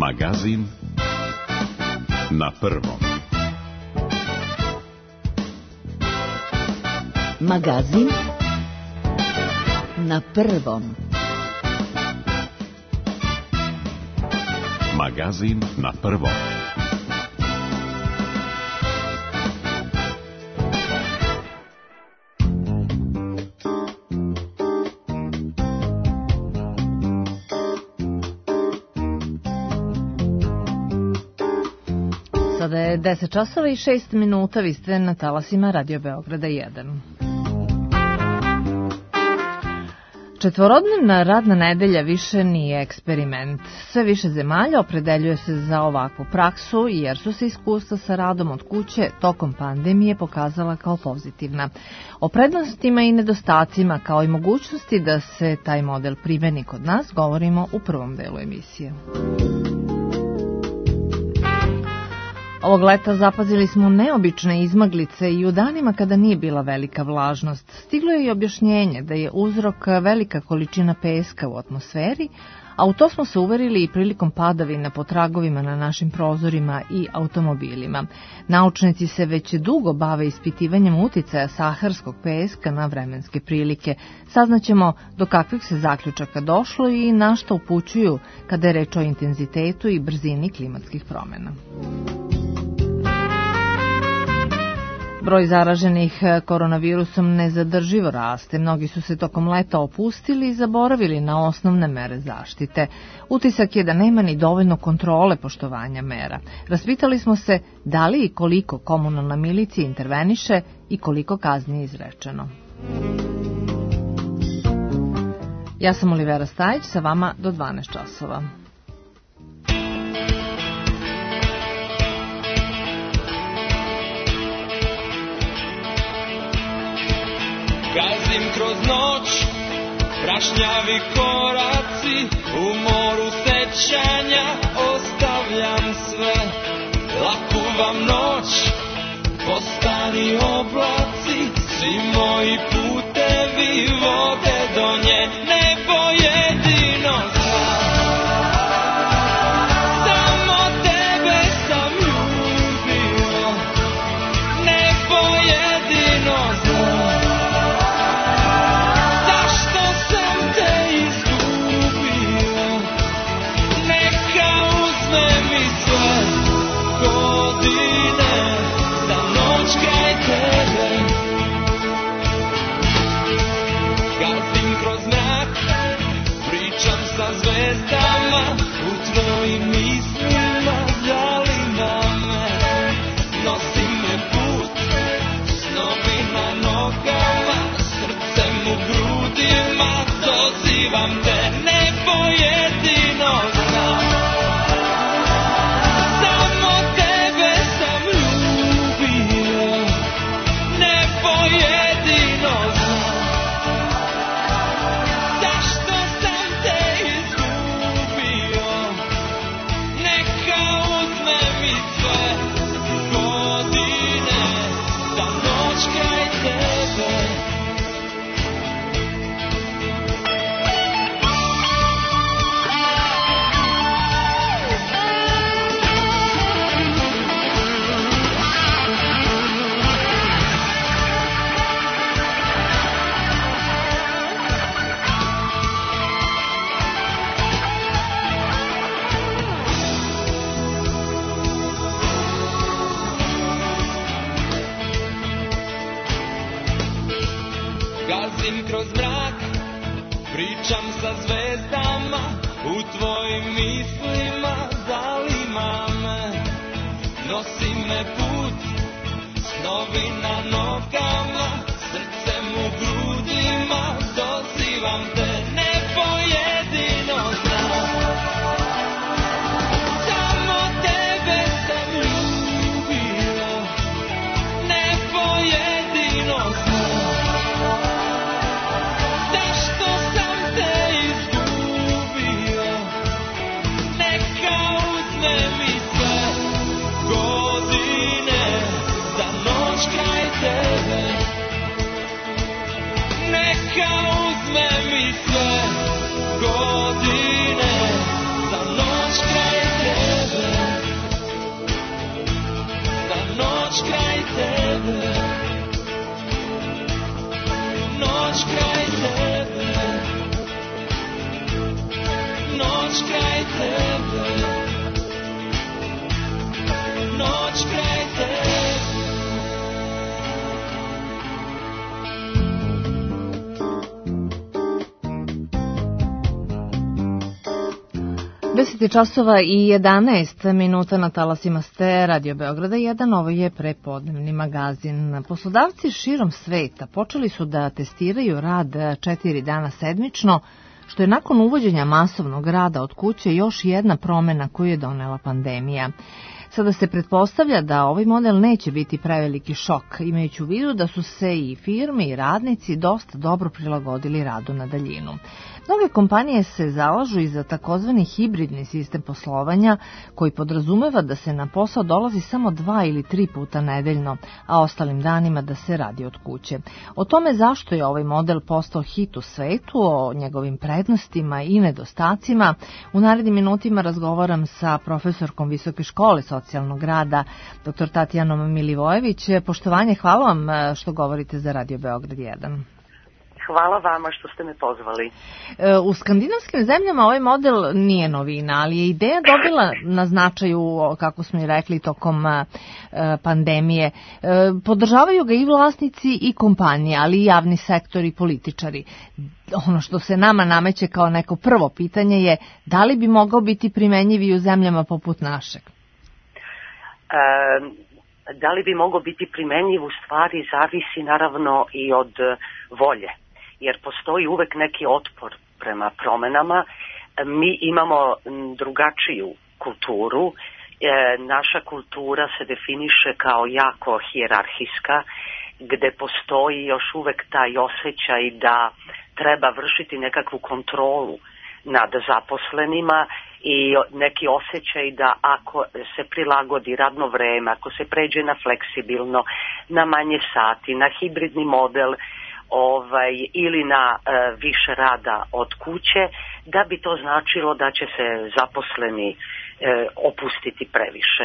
Magazin na prvom. Magazin na prvom. Magazin na prvom. Sada je 10 časova i 6 minuta, vi ste na talasima Radio Beograda 1. Četvorodnevna radna nedelja više nije eksperiment. Sve više zemalja opredeljuje se za ovakvu praksu jer su se iskustva sa radom od kuće tokom pandemije pokazala kao pozitivna. O prednostima i nedostacima kao i mogućnosti da se taj model primeni kod nas govorimo u prvom delu emisije. Ovog leta zapazili smo neobične izmaglice i u danima kada nije bila velika vlažnost. Stiglo je i objašnjenje da je uzrok velika količina peska u atmosferi, a u to smo se uverili i prilikom padavina po tragovima na našim prozorima i automobilima. Naučnici se već dugo bave ispitivanjem uticaja saharskog peska na vremenske prilike. Saznaćemo do kakvih se zaključaka došlo i na što upućuju kada je reč o intenzitetu i brzini klimatskih promjena. Broj zaraženih koronavirusom nezadrživo raste. Mnogi su se tokom leta opustili i zaboravili na osnovne mere zaštite. Utisak je da nema ni dovoljno kontrole poštovanja mera. Raspitali smo se da li i koliko komunalna milicija interveniše i koliko kazni je izrečeno. Ja sam Olivera Stajić, sa vama do 12 časova. Gazim kroz noć, prašnjavi koraci, u moru sećanja ostavljam sve. Laku vam noć, postani oblaci, svi moji putevi vode do nje, nebo jedino znam. Samo tebe sam ljubio, nebo jedino znam. Zvezdama u tvojim mislima zanima me, nosi me put, snovi na nogama, srcem u grudima, dozivam te, nebo jedino znam. Samo tebe sam ljubio, nebo jedino znam. Gazim kroz mrak, pričam sa zvezdama, u tvojim mislima zanima me, nosi me put, snovi na nogama, srcem u grudima, dozivam te, nebo jedino znam. Samo tebe sam ljubio, nebo jedino znam. Neka uzme mi sve godine za noć kraj tebe. kraj tebe, noć kraj tebe, noć kraj tebe. 10 časova i 11 minuta na talasima ste Radio Beograda 1, ovo je prepodnevni magazin. Poslodavci širom sveta počeli su da testiraju rad 4 dana sedmično, što je nakon uvođenja masovnog rada od kuće još jedna promena koju je donela pandemija. Sada se pretpostavlja da ovaj model neće biti preveliki šok, imajući u vidu da su se i firme i radnici dosta dobro prilagodili radu na daljinu. Mnoge kompanije se zalažu i za takozvani hibridni sistem poslovanja, koji podrazumeva da se na posao dolazi samo 2 ili 3 puta nedeljno, a ostalim danima da se radi od kuće. O tome zašto je ovaj model postao hit u svetu, o njegovim prednostima i nedostacima, u narednim minutima razgovaram sa profesorkom Visoke škole socijalnog rada, dr. Tatjanom Milivojević. Poštovanje, hvala vam što govorite za Radio Beograd 1. Hvala vama što ste me pozvali. U skandinavskim zemljama ovaj model nije novina, ali je ideja dobila na značaju, kako smo i rekli, tokom pandemije. Podržavaju ga i vlasnici i kompanije, ali i javni sektor i političari. Ono što se nama nameće kao neko prvo pitanje je da li bi mogao biti primenjiv i u zemljama poput našeg? Da li bi mogao biti primenjiv, u stvari zavisi naravno i od volje, jer postoji uvek neki otpor prema promenama. Mi imamo drugačiju kulturu. Naša kultura se definiše kao jako hijerarhijska, gde postoji još uvek taj osjećaj da treba vršiti nekakvu kontrolu nad zaposlenima i neki osjećaj da ako se prilagodi radno vreme, ako se pređe na fleksibilno, na manje sati, na hibridni model, ili na više rada od kuće, da bi to značilo da će se zaposleni opustiti previše.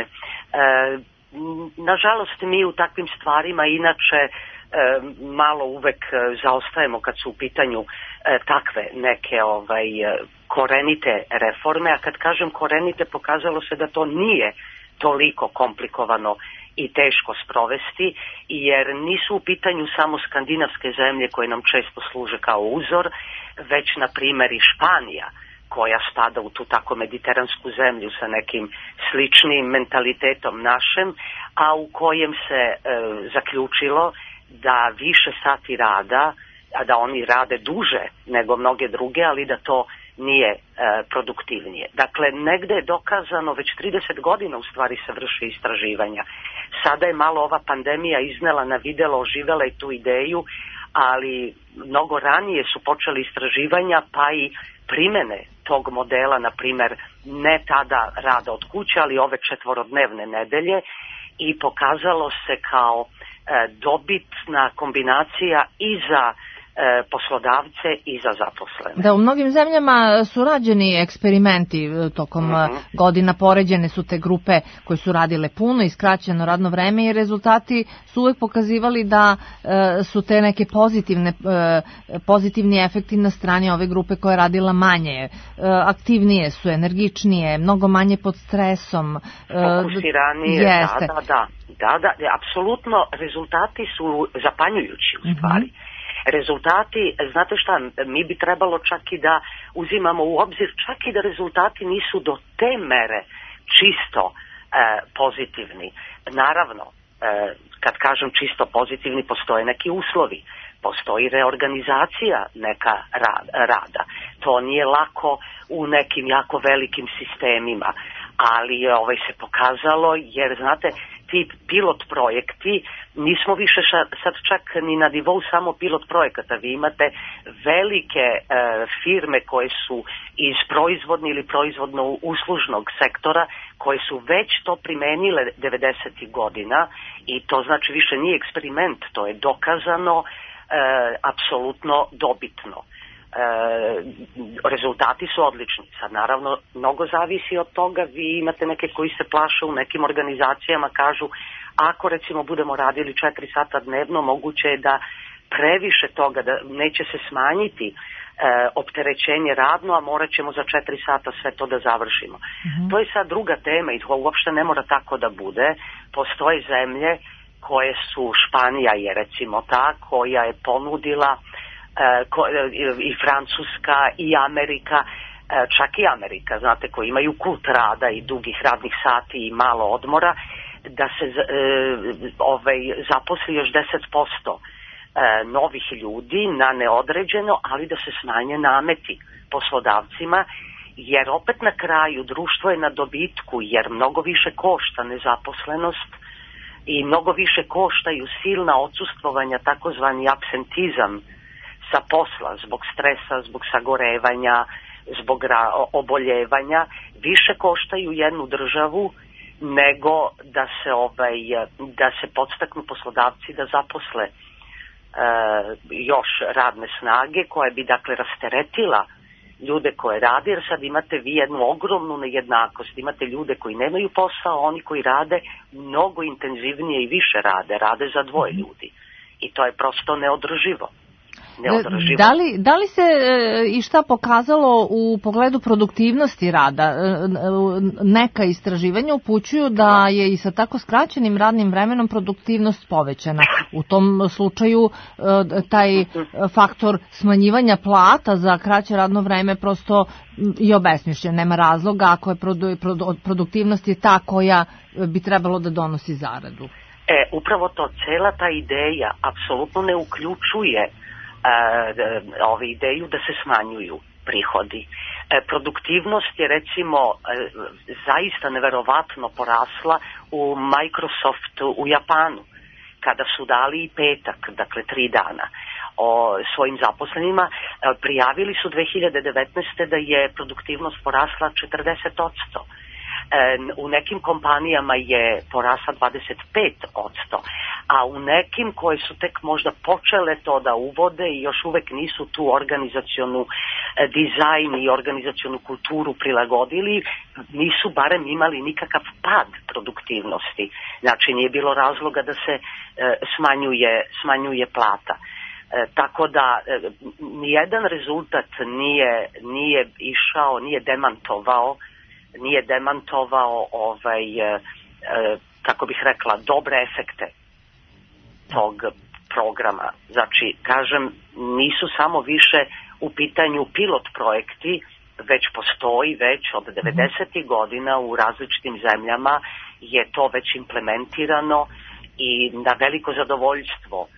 Nažalost, mi u takvim stvarima inače malo uvek zaostajemo kad su u pitanju takve neke korenite reforme, a kad kažem korenite, pokazalo se da to nije toliko komplikovano i teško sprovesti, jer nisu u pitanju samo skandinavske zemlje koje nam često služe kao uzor, već na primjer i Španija, koja spada u tu tako mediteransku zemlju sa nekim sličnim mentalitetom našem, a u kojem se zaključilo da više sati rada, a da oni rade duže nego mnoge druge, ali da to nije produktivnije. Dakle, negde je dokazano, već 30 godina u stvari se vrše istraživanja. Sada je malo ova pandemija iznela na videlo, oživela i tu ideju, ali mnogo ranije su počeli istraživanja, pa i primene tog modela, na primer, ne tada rada od kuće, ali ove 4-dnevne nedelje, i pokazalo se kao dobitna kombinacija i za poslodavce i za zaposlene. Da, u mnogim zemljama su rađeni eksperimenti tokom godina, poređene su te grupe koje su radile puno i skraćeno radno vreme i rezultati su uvek pokazivali da su te neke pozitivni efekti na strani ove grupe koja je radila manje. Aktivnije su, energičnije, mnogo manje pod stresom. Fokusiranije, da, apsolutno rezultati su zapanjujući u stvari. Rezultati, znate šta, mi bi trebalo čak i da uzimamo u obzir, čak i da rezultati nisu do te mere čisto pozitivni. Naravno, kad kažem čisto pozitivni, postoje neki uslovi, postoji reorganizacija neka rada. To nije lako u nekim jako velikim sistemima, ali se pokazalo, jer znate, ti pilot projekti, nismo više sad čak ni na nivou samo pilot projekata. Vi imate velike firme koje su iz proizvodni ili proizvodno-uslužnog sektora, koje su već to primenile 90. godina, i to znači više nije eksperiment, to je dokazano, apsolutno dobitno. Rezultati su odlični. Sad naravno mnogo zavisi od toga. Vi imate neke koji se plaše u nekim organizacijama, kažu ako recimo budemo radili 4 sata dnevno, moguće je da previše toga, da neće se smanjiti opterećenje radno, a morat ćemo za 4 sata sve to da završimo. To je sad druga tema i to uopšte ne mora tako da bude. Postoje zemlje koje su, Španija je recimo ta, koja je ponudila i Francuska i Amerika, čak i Amerika, znate, koji imaju kult rada i dugih radnih sati i malo odmora, da se zaposli još 10% novih ljudi na neodređeno, ali da se smanje nameti poslodavcima, jer opet na kraju društvo je na dobitku, jer mnogo više košta nezaposlenost i mnogo više koštaju silna odsustvovanja, takozvani absentizam sa posla, zbog stresa, zbog sagorevanja, zbog oboljevanja, više koštaju jednu državu nego da se podstaknu poslodavci da zaposle još radne snage koja bi dakle rasteretila ljude koje rade, jer sad imate vi jednu ogromnu nejednakost, imate ljude koji nemaju posao, oni koji rade mnogo intenzivnije i više rade za dvoje ljudi i to je prosto neodrživo. Da li se i šta pokazalo u pogledu produktivnosti rada? Neka istraživanja upućuju da je i sa tako skraćenim radnim vremenom produktivnost povećana. U tom slučaju taj faktor smanjivanja plata za kraće radno vreme prosto je obesmišljen. Nema razloga ako je produktivnost je ta koja bi trebalo da donosi zaradu. Upravo to, cela ta ideja apsolutno ne uključuje ideju da se smanjuju prihodi. Produktivnost je recimo zaista neverovatno porasla u Microsoftu u Japanu, kada su dali i petak, dakle 3 dana svojim zaposlenima, prijavili su 2019. da je produktivnost porasla 40%. U nekim kompanijama je porasla 25%, a u nekim koje su tek možda počele to da uvode i još uvek nisu tu organizacionu dizajn i organizacionu kulturu prilagodili, nisu barem imali nikakav pad produktivnosti. Znači nije bilo razloga da se smanjuje plata. Tako da nijedan rezultat nije išao, nije demantovao kako bih rekla, dobre efekte tog programa. Znači, kažem, nisu samo više u pitanju pilot projekti, već postoji već od 90. godina u različitim zemljama je to već implementirano i na veliko zadovoljstvo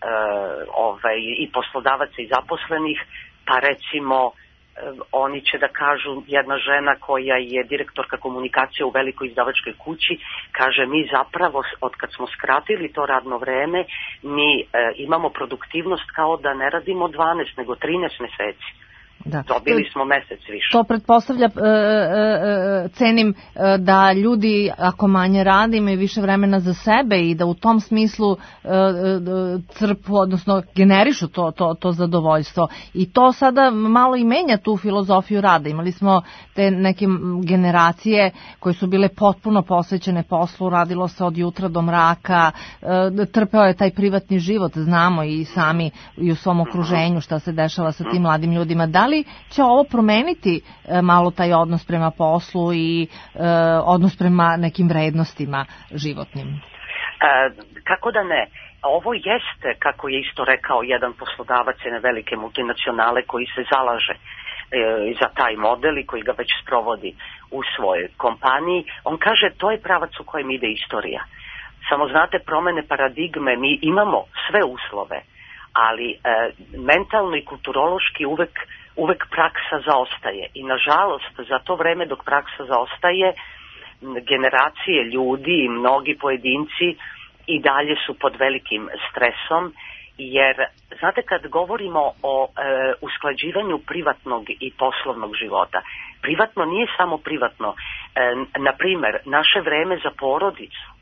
i poslodavaca i zaposlenih, pa recimo oni će da kažu, jedna žena koja je direktorka komunikacije u velikoj izdavačkoj kući, kaže mi zapravo od kad smo skratili to radno vreme, mi imamo produktivnost kao da ne radimo 12 nego 13 meseci. Da. Dobili smo mesec više. To pretpostavlja, cenim da ljudi ako manje rade imaju više vremena za sebe i da u tom smislu crpu, odnosno generišu to zadovoljstvo. I to sada malo i menja tu filozofiju rada. Imali smo te neke generacije koje su bile potpuno posvećene poslu, radilo se od jutra do mraka, trpeo je taj privatni život, znamo i sami i u svom okruženju šta se dešava sa tim mladim ljudima. Da li će ovo promeniti malo taj odnos prema poslu i odnos prema nekim vrednostima životnim? Kako da ne? Ovo jeste, kako je isto rekao jedan poslodavac jedne velike multinacionale koji se zalaže za taj model i koji ga već sprovodi u svojoj kompaniji. On kaže to je pravac u kojem ide istorija. Samo znate, promene paradigme, mi imamo sve uslove, ali mentalno i kulturološki uvek praksa zaostaje i nažalost za to vreme dok praksa zaostaje generacije ljudi i mnogi pojedinci i dalje su pod velikim stresom, jer znate kad govorimo o usklađivanju privatnog i poslovnog života, privatno nije samo privatno, na primer naše vreme za porodicu,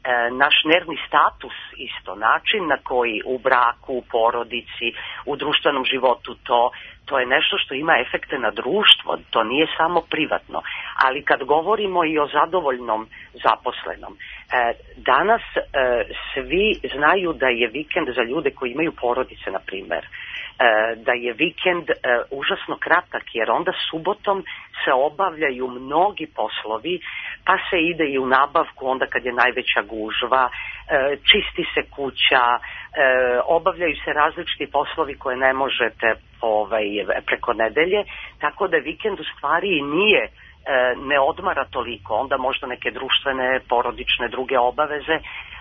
naš nervni status isto, način na koji u braku, u porodici, u društvenom životu to je nešto što ima efekte na društvo, to nije samo privatno. Ali kad govorimo i o zadovoljnom zaposlenom, danas svi znaju da je vikend za ljude koji imaju porodice, na primer, da je vikend užasno kratak, jer onda subotom se obavljaju mnogi poslovi, pa se ide i u nabavku onda kad je najveća gužva, čisti se kuća, obavljaju se različiti poslovi koje ne možete preko nedelje, tako da vikend u stvari nije, ne odmara toliko, onda možda neke društvene, porodične, druge obaveze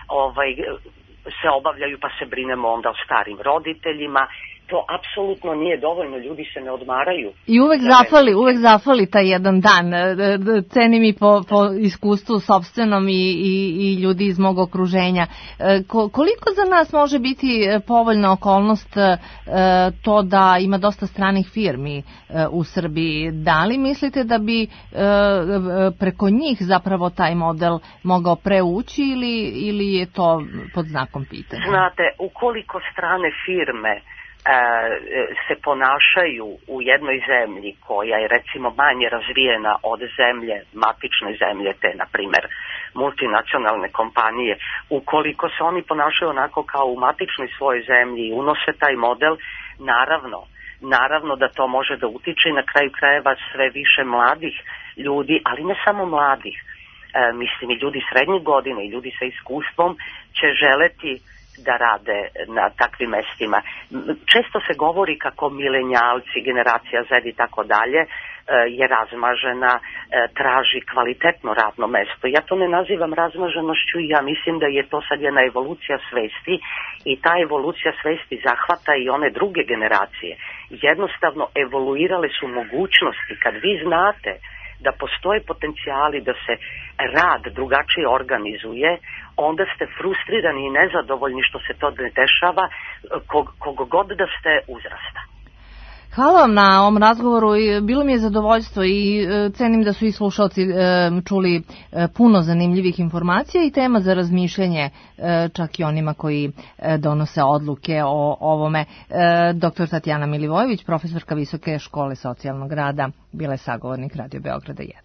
se obavljaju, pa se brinemo onda o starim roditeljima. To apsolutno nije dovoljno, ljudi se ne odmaraju. I uvek zafali taj jedan dan. Cenim i po iskustvu sopstvenom i ljudi iz mog okruženja. Koliko za nas može biti povoljna okolnost to da ima dosta stranih firmi u Srbiji? Da li mislite da bi preko njih zapravo taj model mogao preući ili je to pod znakom pitanja? Znate, ukoliko strane firme se ponašaju u jednoj zemlji koja je recimo manje razvijena od zemlje, matične zemlje, te na primjer multinacionalne kompanije, ukoliko se oni ponašaju onako kao u matičnoj svojoj zemlji i unose taj model, naravno da to može da utiče i na kraju krajeva sve više mladih ljudi, ali ne samo mladih, mislim i ljudi srednjih godina i ljudi sa iskustvom će želeti da rade na takvim mestima. Često se govori kako milenjalci, generacija Z i tako dalje je razmažena, traži kvalitetno radno mesto. Ja to ne nazivam razmaženošću, ja mislim da je to sad jedna evolucija svesti i ta evolucija svesti zahvata i one druge generacije. Jednostavno evoluirale su mogućnosti. Kad vi znate da postoje potencijali da se rad drugačije organizuje, onda ste frustrirani i nezadovoljni što se to ne dešava, kogo god da ste uzrasta. Hvala vam na ovom razgovoru, bilo mi je zadovoljstvo i cenim da su i slušalci čuli puno zanimljivih informacija i tema za razmišljanje čak i onima koji donose odluke o ovome. Dr. Tatjana Milivojević, profesorka Visoke škole socijalnog rada, bila je sagovornik Radio Beograda 1.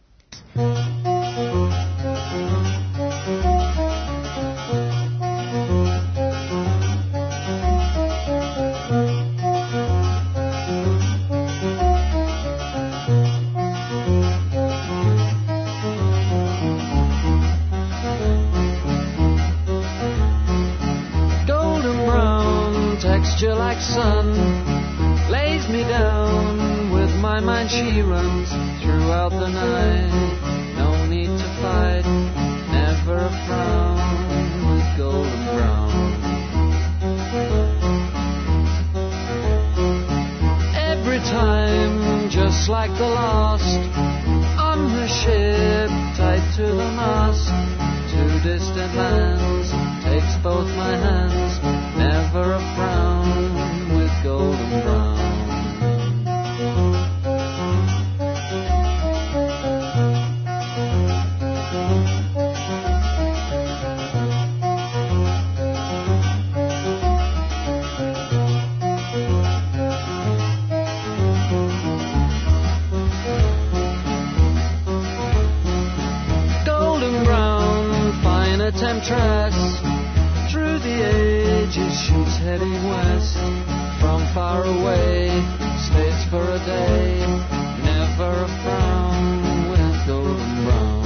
Like sun lays me down with my mind, she runs throughout the night. No need to fight, never a frown with golden brown. Every time, just like the last, on her ship tied to the mast, to distant lands, takes both my hands, never a frown with golden brown. Golden brown, fine a temptress, through the ages she's heading west. From far away, stays for a day, never a frown with golden brown.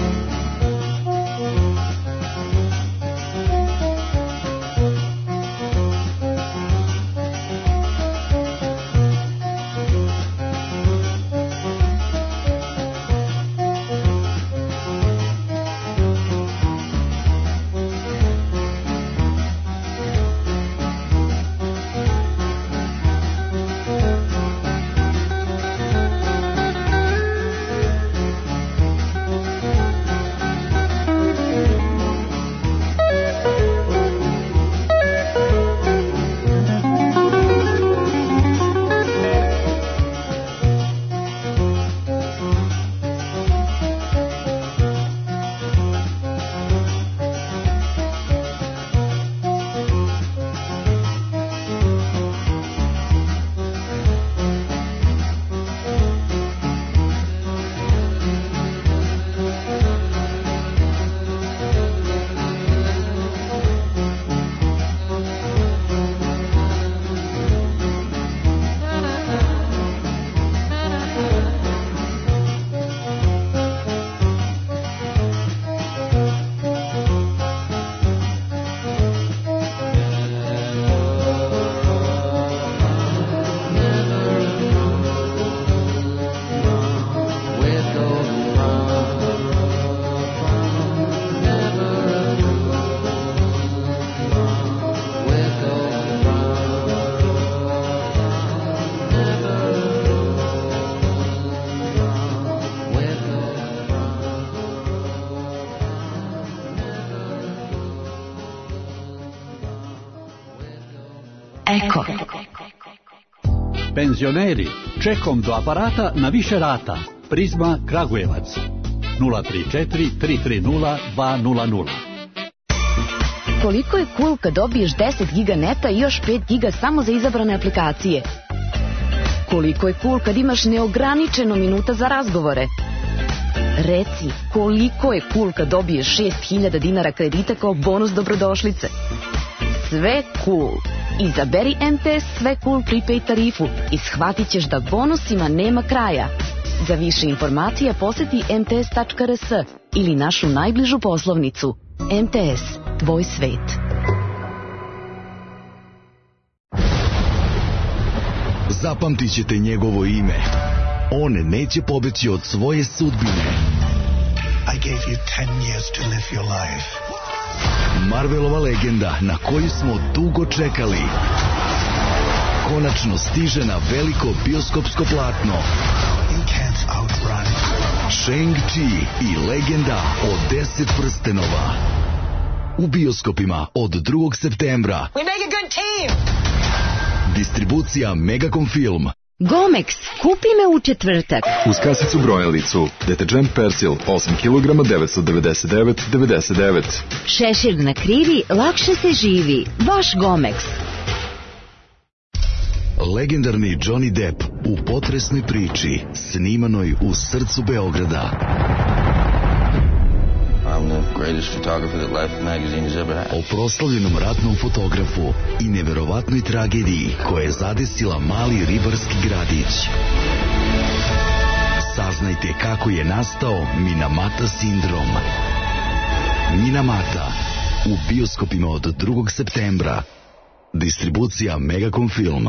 Eko. Penzioneri, čekom do aparata na više rata. Prizma Kragujevac 034 330 200. Koliko je cool kad dobiješ 10 giga neta i još 5 giga samo za izabrane aplikacije? Koliko je cool kad imaš neograničeno minuta za razgovore? Reci, koliko je cool kad dobiješ 6.000 dinara kredita kao bonus dobrodošlice? Sve cool. Izaberi MTS Sve cool prepaid tarifu i shvatit ćeš da bonusima nema kraja. Za više informacija poseti mts.rs ili našu najbližu poslovnicu. MTS, tvoj svet. Zapamtit ćete njegovo ime. On neće pobeći od svoje sudbine. I gave you 10 years to live your life. Marvelova legenda na koju smo dugo čekali. Konačno stiže na veliko bioskopsko platno. You can't outrun. Shang-Chi i legenda o 10 prstenova. U bioskopima od 2. septembra. We make a good team. Distribucija Megacom Film. Gomex, kupi me u četvrtak. Uz kasicu brojalicu, deterđent Persil, 8 kg, 999,99. Šešir na krivi, lakše se živi. Vaš Gomex. Legendarni Johnny Depp u potresnoj priči, snimanoj u srcu Beograda. I'm the greatest photographer that Life magazine has ever had. O proslavljenom ratnom fotografu i neverovatnoj tragediji koja je zadesila mali ribarski gradić. Saznajte kako je nastao Minamata sindrom. Minamata u bioskopima od 2. septembra. Distribucija Megacom Film.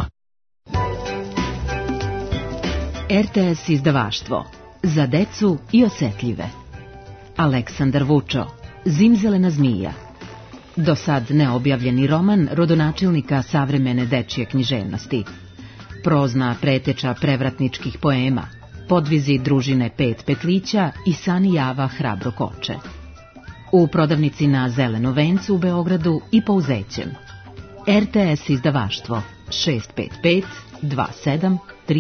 RTS izdavaštvo. Za decu i osetljive. Aleksandar Vučo, Zimzelena zmija. Do sad neobjavljeni roman rodonačelnika savremene dečje književnosti. Prozna preteča prevratničkih poema, podvizi družine 5 petlića i sani java hrabro koče. U prodavnici na Zelenom vencu u Beogradu i Pouzećem. RTS izdavaštvo 655 2735.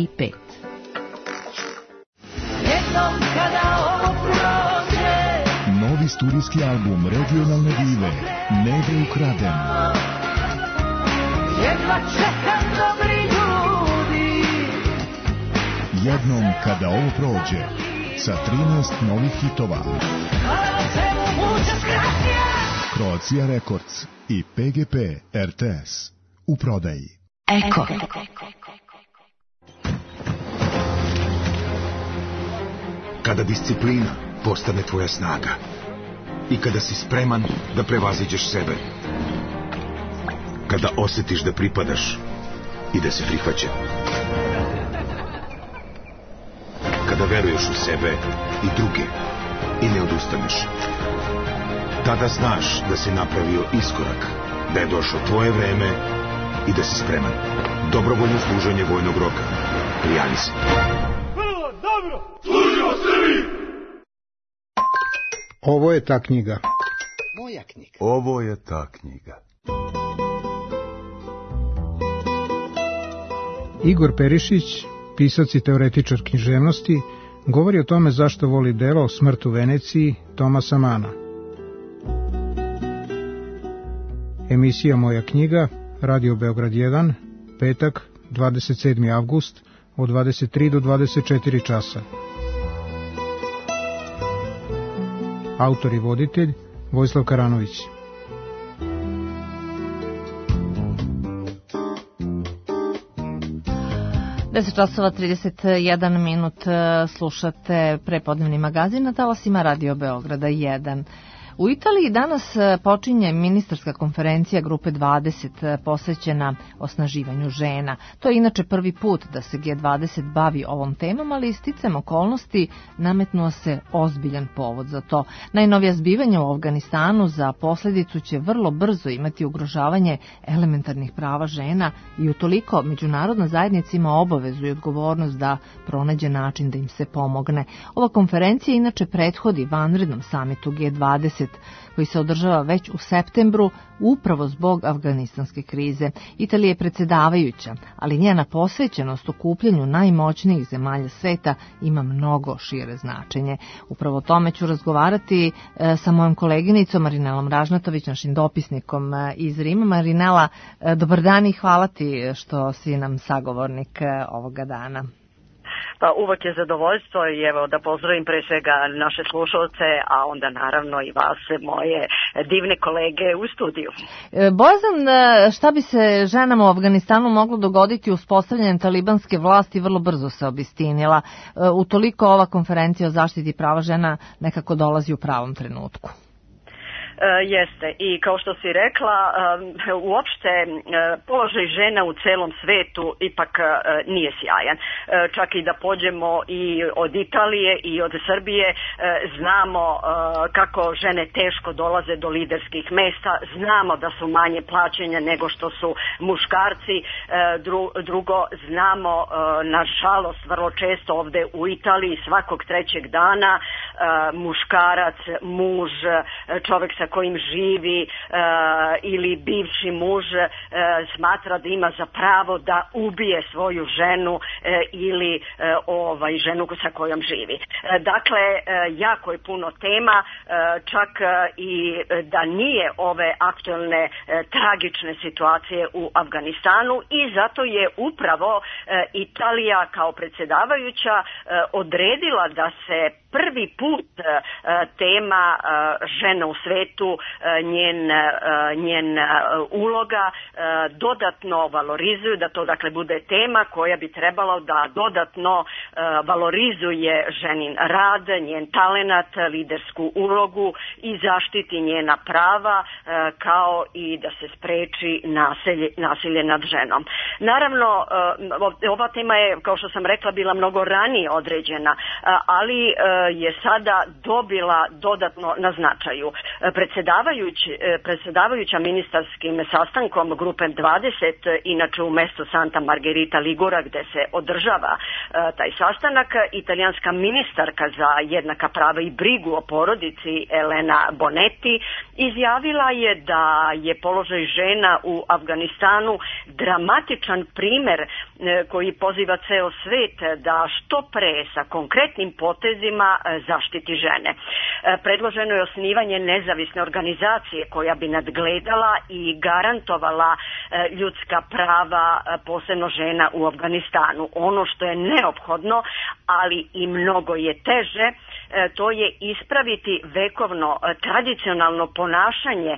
Jednom kada ovo prođe, novi studijski album regionalne dive Neve ukraden. jedva čekam dobri ljudi. Jednom kada ovo prođe, sa 13 novih hitova. Croatia Records i PGP RTS u prodaji. Eko. Kada disciplina postane tvoja snaga i kada si spreman da prevaziđeš sebe, kada osjetiš da pripadaš i da si prihvaćen, kada veruješ u sebe i druge i ne odustaneš, tada znaš da si napravio iskorak, da je došlo tvoje vreme i da si spreman. Dobrovoljno služenje vojnog roka. Prijavi se. Vrlo dobro! Služimo Srbiji! Ovo je ta knjiga. Moja knjiga. Ovo je ta knjiga. Igor Perišić, pisac i teoretičar književnosti, govori o tome zašto voli delo Smrt u Veneciji Tomasa Mana. Emisija Moja knjiga, Radio Beograd 1, petak, 27. avgust, od 23 do 24 časa. Autor i voditelj Vojislav Karanović. Deset časova 31 minut slušate prepodnevni magazin na talasima Radio Beograda 1. U Italiji danas počinje ministarska konferencija Grupe 20 posvećena osnaživanju žena. To je inače prvi put da se G20 bavi ovom temom, ali isticajem okolnosti nametnuo se ozbiljan povod za to. Najnovija zbivanja u Afganistanu za posljedicu će vrlo brzo imati ugrožavanje elementarnih prava žena i utoliko međunarodna zajednica ima obavezu i odgovornost da pronađe način da im se pomogne. Ova konferencija inače prethodi vanrednom samitu G20 G20, koji se održava već u septembru upravo zbog afganistanske krize. Italija je predsjedavajuća, ali njena posvećenost okupljanju najmoćnijih zemalja sveta ima mnogo šire značenje. Upravo o tome ću razgovarati sa mojom koleginicom Marinelom Ražnatović, našim dopisnikom iz Rima. Marinela, dobar dan i hvala ti što si nam sagovornik ovoga dana. Pa uvek je zadovoljstvo i evo da pozdravim pre svega naše slušalce, a onda naravno i vas, moje divne kolege u studiju. Bojazan šta bi se ženama u Afganistanu moglo dogoditi uspostavljanjem talibanske vlasti vrlo brzo se obistinila. Utoliko ova konferencija o zaštiti prava žena nekako dolazi u pravom trenutku. Jeste, i kao što si rekla, uopšte položaj žena u celom svetu ipak nije sjajan. Čak i da pođemo i od Italije i od Srbije, znamo kako žene teško dolaze do liderskih mesta, znamo da su manje plaćene nego što su muškarci. Drugo, znamo, nažalost, vrlo često ovde u Italiji svakog trećeg dana muškarac, muž, čovek sa kojim živi ili bivši muž smatra da ima za pravo da ubije svoju ženu ili ženu sa kojom živi. Dakle, jako je puno tema, čak i da nije ove aktuelne tragične situacije u Afganistanu, i zato je upravo Italija kao predsjedavajuća odredila da se prvi put tema žena u svetu, njen uloga dodatno valorizuju, da to dakle bude tema koja bi trebala da dodatno valorizuje ženin rad, njen talenat, lidersku ulogu i zaštiti njena prava, kao i da se spreči nasilje nad ženom. Naravno, ova tema je, kao što sam rekla, bila mnogo ranije određena, ali je sada dobila dodatno na značaju. Predsjedavajuća ministarskim sastankom Grupe 20, inače u mestu Santa Margherita Ligura gde se održava taj sastanak, italijanska ministarka za jednaka prava i brigu o porodici Elena Bonetti izjavila je da je položaj žena u Afganistanu dramatičan primer koji poziva ceo svet da što pre sa konkretnim potezima zaštiti žene. Predloženo je osnivanje nezavisne organizacije koja bi nadgledala i garantovala ljudska prava, posebno žena u Afganistanu. Ono što je neophodno, ali i mnogo je teže, to je ispraviti vekovno tradicionalno ponašanje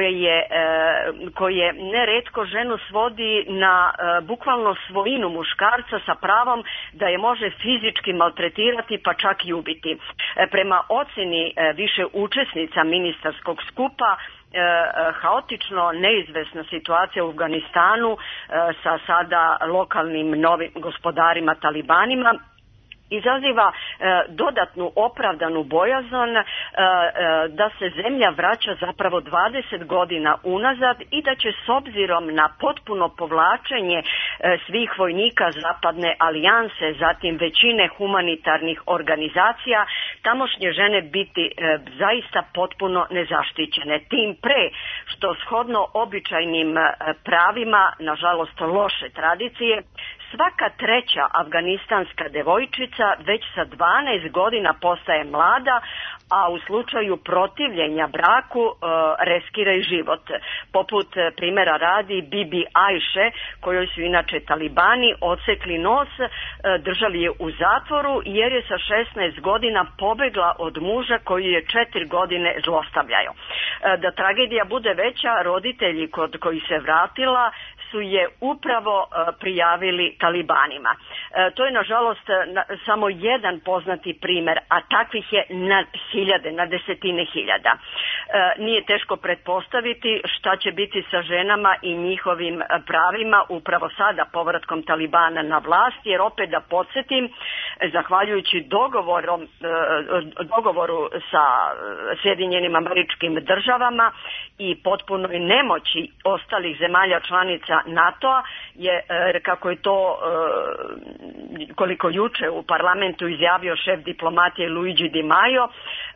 koje neretko ženu svodi na bukvalno svojinu muškarca sa pravom da je može fizički maltretirati pa čak i ubiti. Prema oceni više učesnica ministarskog skupa, haotično neizvesna situacija u Afganistanu sa sada lokalnim novim gospodarima talibanima izaziva dodatnu opravdanu bojazan da se zemlja vraća zapravo 20 godina unazad i da će s obzirom na potpuno povlačenje svih vojnika Zapadne alijanse, zatim većine humanitarnih organizacija, tamošnje žene biti zaista potpuno nezaštićene. Tim pre što shodno običajnim pravima, nažalost loše tradicije, svaka treća afganistanska devojčica već sa 12 godina postaje mlada, a u slučaju protivljenja braku riskira i život. Poput primjera radi Bibi Ajše, kojoj su inače talibani odsekli nos, držali je u zatvoru jer je sa 16 godina pobegla od muža koji je 4 godine zlostavljao. Da tragedija bude veća, roditelji kod kojih se vratila su je upravo prijavili talibanima. To je nažalost samo jedan poznati primjer, a takvih je na hiljade, na desetine hiljada. Nije teško pretpostaviti šta će biti sa ženama i njihovim pravima upravo sada povratkom Talibana na vlast, jer opet da podsjetim, zahvaljujući dogovoru sa Sjedinjenim Američkim Državama i potpunoj nemoći ostalih zemalja članica NATO-a, kako je to koliko juče u parlamentu izjavio šef diplomatije Luigi Di Maio,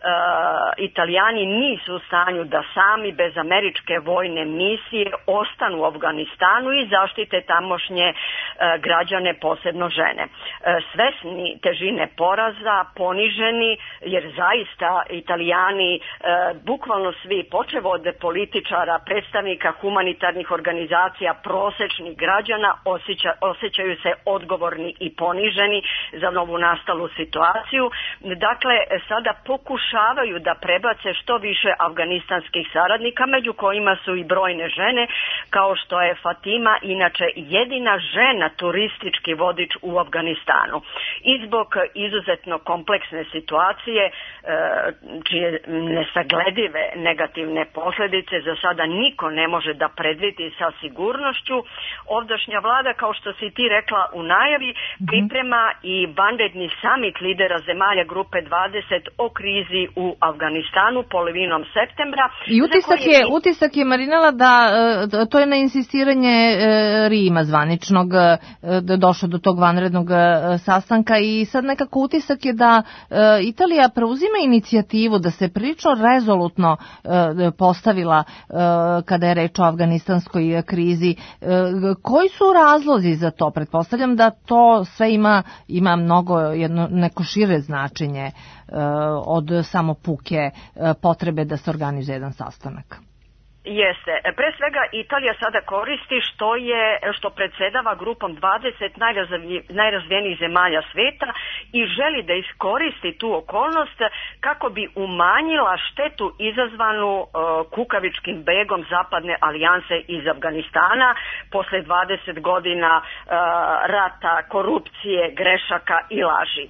Italijani nisu u stanju da sami bez američke vojne misije ostanu u Afganistanu i zaštite tamošnje građane, posebno žene. Svesni težine poraza, poniženi, jer zaista Italijani, bukvalno svi, počev od političara, predstavnika humanitarnih organizacija, prosečnih građana, osjećaju se odgovorni i poniženi za novu nastalu situaciju. Dakle, sada pokušavaju da prebace što više afganistanskih saradnika, među kojima su i brojne žene, kao što je Fatima, inače jedina žena turistički vodič u Afganistanu. I zbog izuzetno kompleksne situacije, čije nesagledive negativne posljedice za sada niko ne može da predvidi sa sigurnošću, ovdašnja vlada, kao što si ti rekla u najavi, priprema i vanredni samit lidera zemalja grupe 20 o krizi u Afganistanu polovinom septembra. I utisak je Marinela, da to je na insistiranje Rima zvaničnog došlo do tog vanrednog sastanka i sad nekako utisak je da Italija preuzima inicijativu, da se prilično rezolutno postavila kada je reč o afganistanskoj krizi. Koji su razlozi za to? Pretpostavljam da to sve ima mnogo neko šire značenje od samo puke potrebe da se organizuje jedan sastanak. Jeste. Pre svega Italija sada koristi što predsjedava grupom 20 najrazvijenijih zemalja sveta i želi da iskoristi tu okolnost kako bi umanjila štetu izazvanu kukavičkim begom zapadne alijanse iz Afganistana posle 20 godina rata, korupcije, grešaka i laži.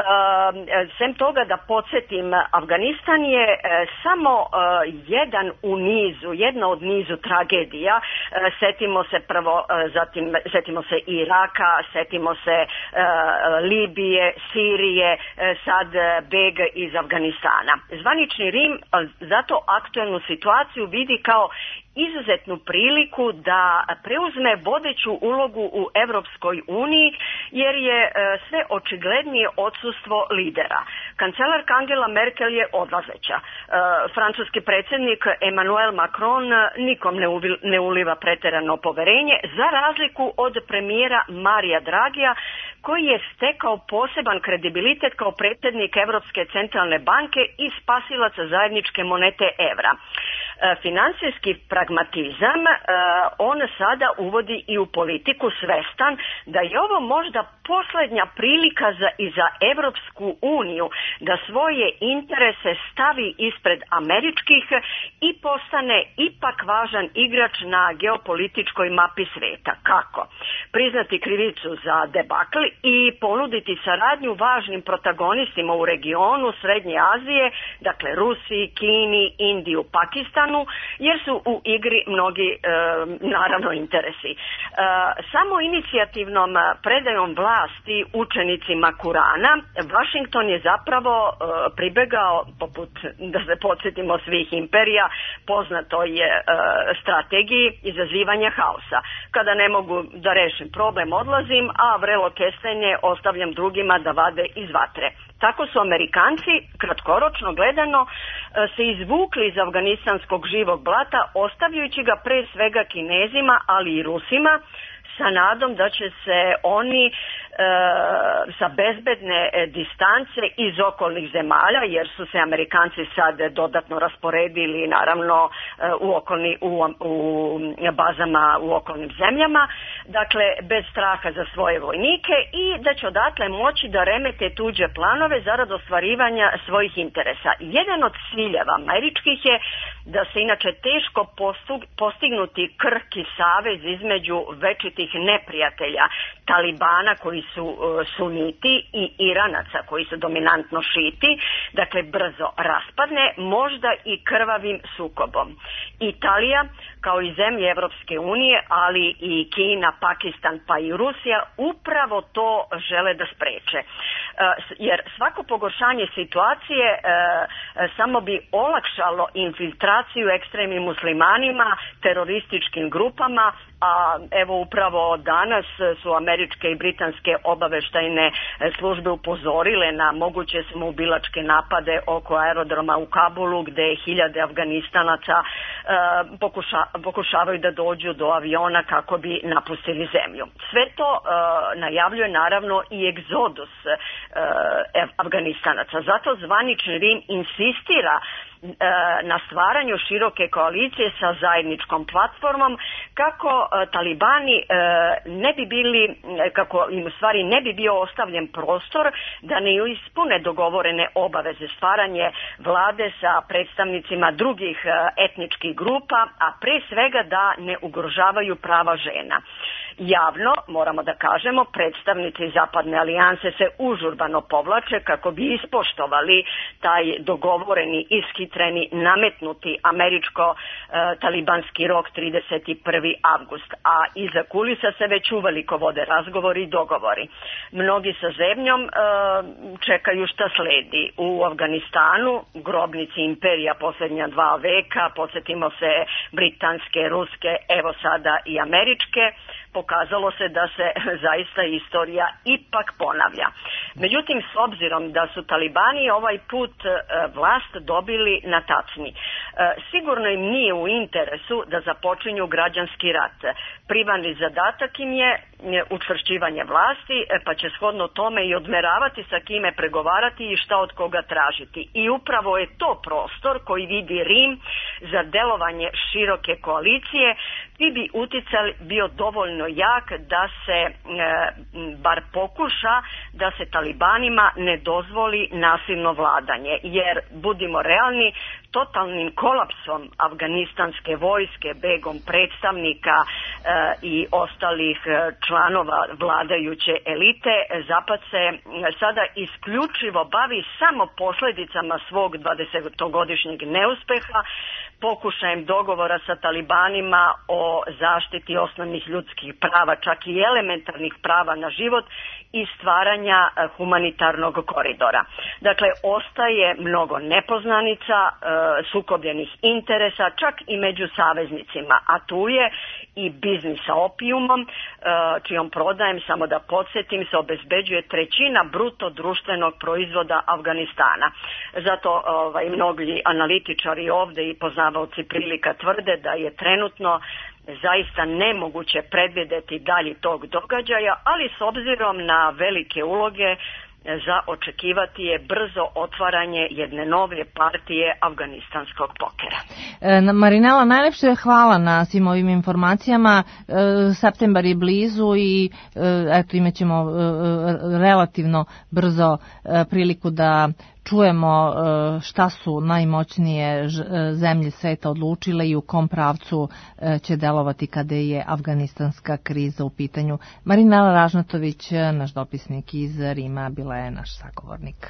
Sem toga, da podsjetim, Afganistan je samo jedna od nizu tragedija. Setimo se prvo, zatim setimo se Iraka, setimo se Libije, Sirije, sad beg iz Afganistana. Zvanični Rim zato aktuelnu situaciju vidi kao izuzetnu priliku da preuzme vodeću ulogu u Europskoj uniji, jer je sve očiglednije odsustvo lidera. Kancelarka Angela Merkel je odlazeća. Francuski predsjednik Emmanuel Macron nikom ne uliva pretjerano poverenje, za razliku od premijera Marija Dragija, koji je stekao poseban kredibilitet kao predsjednik Europske centralne banke i spasilac zajedničke monete evra. Financijski pragmatizam on sada uvodi i u politiku, svestan da je ovo možda posljednja prilika za Europsku uniju da svoje interese stavi ispred američkih i postane ipak važan igrač na geopolitičkoj mapi sveta. Kako? Priznati krivicu za debakl i ponuditi saradnju važnim protagonistima u regionu Srednje Azije, dakle Rusiji, Kini, Indiju, Pakistanu, jer su u igri mnogi naravno interesi. Samo inicijativnom predajom vlasti učenicima Kurana, Washington je zapravo pribegao, poput, da se podsjetimo, svih imperija, poznatoj strategiji izazivanja haosa. Kada ne mogu da rešim problem, odlazim, a vrelo kestenje ostavljam drugima da vade iz vatre. Tako su Amerikanci, kratkoročno gledano, se izvukli iz afganistanskog živog blata, ostavljajući ga pre svega Kinezima, ali i Rusima, sa nadom da će se oni sa bezbedne distance iz okolnih zemalja, jer su se Amerikanci sad dodatno rasporedili naravno u bazama u okolnim zemljama, dakle bez straha za svoje vojnike, i da će odatle moći da remete tuđe planove zarad ostvarivanja svojih interesa. Jedan od ciljeva američkih je da se inače teško postignuti krhki savez između večitih neprijatelja, Talibana koji su suniti i Iranaca koji su dominantno šiti, dakle brzo raspadne, možda i krvavim sukobom. Italija, kao i zemlje Evropske unije, ali i Kina, Pakistan pa i Rusija, upravo to žele da spreče. Jer svako pogoršanje situacije samo bi olakšalo infiltraciju ekstremnim muslimanima, terorističkim grupama, a evo upravo danas su američke i britanske obaveštajne službe upozorile na moguće samoubilačke napade oko aerodroma u Kabulu, gde hiljade Afganistanaca pokušavaju da dođu do aviona kako bi napustili zemlju. Sve to najavljuje naravno i egzodus Afganistanaca. Zato zvanični Rim insistira na stvaranju široke koalicije sa zajedničkom platformom kako talibani ne bi bili, kako im u stvari ne bi bio ostavljen prostor da ne ispune dogovorene obaveze, stvaranje vlade sa predstavnicima drugih etničkih grupa, a pre svega da ne ugrožavaju prava žena. Javno, moramo da kažemo, predstavnici Zapadne alijanse se užurbano povlače kako bi ispoštovali taj dogovoreni, ishitreni, nametnuti američko-talibanski rok 31. avgust. A iza kulisa se već uveliko vode razgovori i dogovori. Mnogi sa zemljom čekaju šta sledi. U Afganistanu, grobnici imperija posljednja 2 veka, podsjetimo se britanske, ruske, evo sada i američke, pokazalo se da se zaista istorija ipak ponavlja. Međutim, s obzirom da su talibani ovaj put vlast dobili na tacni, sigurno im nije u interesu da započinju građanski rat. Primarni zadatak im je učvršćivanje vlasti, pa će shodno tome i odmeravati sa kime pregovarati i šta od koga tražiti. I upravo je to prostor koji vidi Rim za delovanje široke koalicije, ti bi uticaj bio dovoljno jak da se bar pokuša da se talibanima ne dozvoli nasilno vladanje, jer budimo realni, totalnim kolapsom afganistanske vojske, begom predstavnika i ostalih članova vladajuće elite, Zapad se sada isključivo bavi samo posljedicama svog 20-godišnjeg neuspeha, pokušajem dogovora sa talibanima o zaštiti osnovnih ljudskih prava, čak i elementarnih prava na život i stvaranja humanitarnog koridora. Dakle, ostaje mnogo nepoznanica, sukobljenih interesa, čak i među saveznicima, a tu je i biznis sa opijumom, čijom prodajem, samo da podsjetim, se obezbeđuje 1/3 bruto društvenog proizvoda Afganistana. Zato mnogi analitičari ovdje i poznavaoci prilika tvrde da je trenutno zaista nemoguće predvidjeti dalje tog događaja, ali s obzirom na velike uloge za očekivati je brzo otvaranje jedne nove partije afganistanskog pokera. Marinela, najlepše hvala na svim ovim informacijama. Septembar je blizu i eto, imat ćemo relativno brzo priliku da čujemo šta su najmoćnije zemlje sveta odlučile i u kom pravcu će delovati kada je afganistanska kriza u pitanju. Marinela Ražnatović, naš dopisnik iz Rima, bila je naš sagovornik.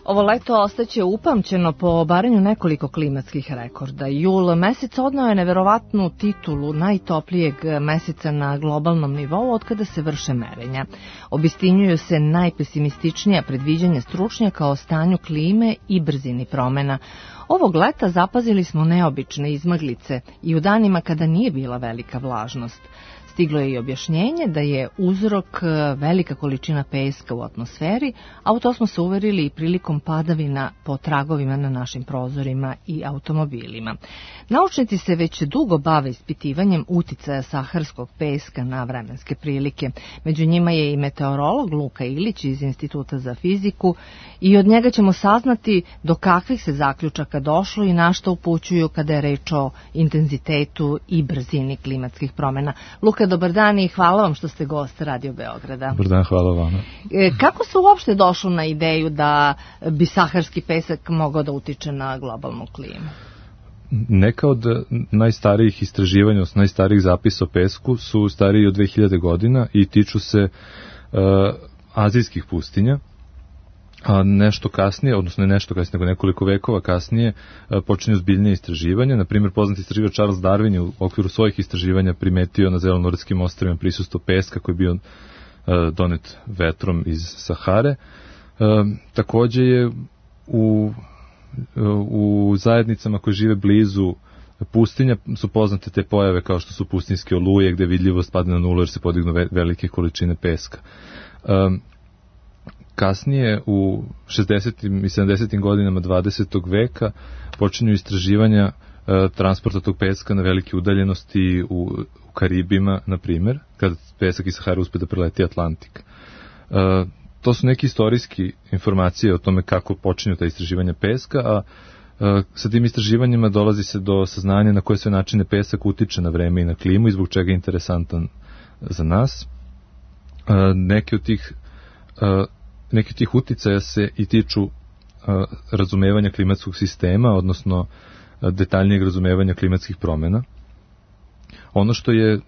Ovo leto ostaće upamćeno po obaranju nekoliko klimatskih rekorda. Jul mesec odneo je neverovatnu titulu najtoplijeg meseca na globalnom nivou od kada se vrše merenja. Obistinjuju se najpesimističnija predviđanja stručnjaka o stanju klime i brzini promena. Ovog leta zapazili smo neobične izmaglice i u danima kada nije bila velika vlažnost. Stiglo je i objašnjenje da je uzrok velika količina peska u atmosferi, a u to smo se uverili i prilikom padavina po tragovima na našim prozorima i automobilima. Naučnici se već dugo bave ispitivanjem uticaja saharskog peska na vremenske prilike. Među njima je i meteorolog Luka Ilić iz Instituta za fiziku i od njega ćemo saznati do kakvih se zaključaka došlo i na što upućuju kada je reč o intenzitetu i brzini klimatskih promena. Luka, dobar dan i hvala vam što ste gost Radio Beograda. Dobar dan, hvala vama. Kako se uopšte došlo na ideju da bi saharski pesak mogao da utiče na globalnu klimu? Neka od najstarijih istraživanja, odnosno najstarijih zapisa o pesku su stariji od 2000 godina i tiču se azijskih pustinja. A nešto kasnije, odnosno ne nešto kasnije, nego nekoliko vekova kasnije, počinju zbiljnije istraživanja. Naprimjer, poznati istraživač Charles Darwin je u okviru svojih istraživanja primetio na Zelenortskim ostrvima prisustvo peska koji je bio donet vetrom iz Sahare. Takođe je u zajednicama koje žive blizu pustinja su poznate te pojave kao što su pustinjske oluje, gde vidljivost pada na nulu jer se podignu velike količine peska. Kasnije, u 60. i 70. godinama 20. veka, počinju istraživanja transporta tog peska na velike udaljenosti u Karibima, na primjer, kada pesak iz Sahare uspe da preleti Atlantik. To su neke istorijski informacije o tome kako počinju ta istraživanja peska, a sa tim istraživanjima dolazi se do saznanja na koje sve načine pesak utiče na vreme i na klimu i zbog čega je interesantan za nas. Neki od tih uticaja se i tiču razumevanja klimatskog sistema, odnosno detaljnijeg razumevanja klimatskih promjena. Ono što je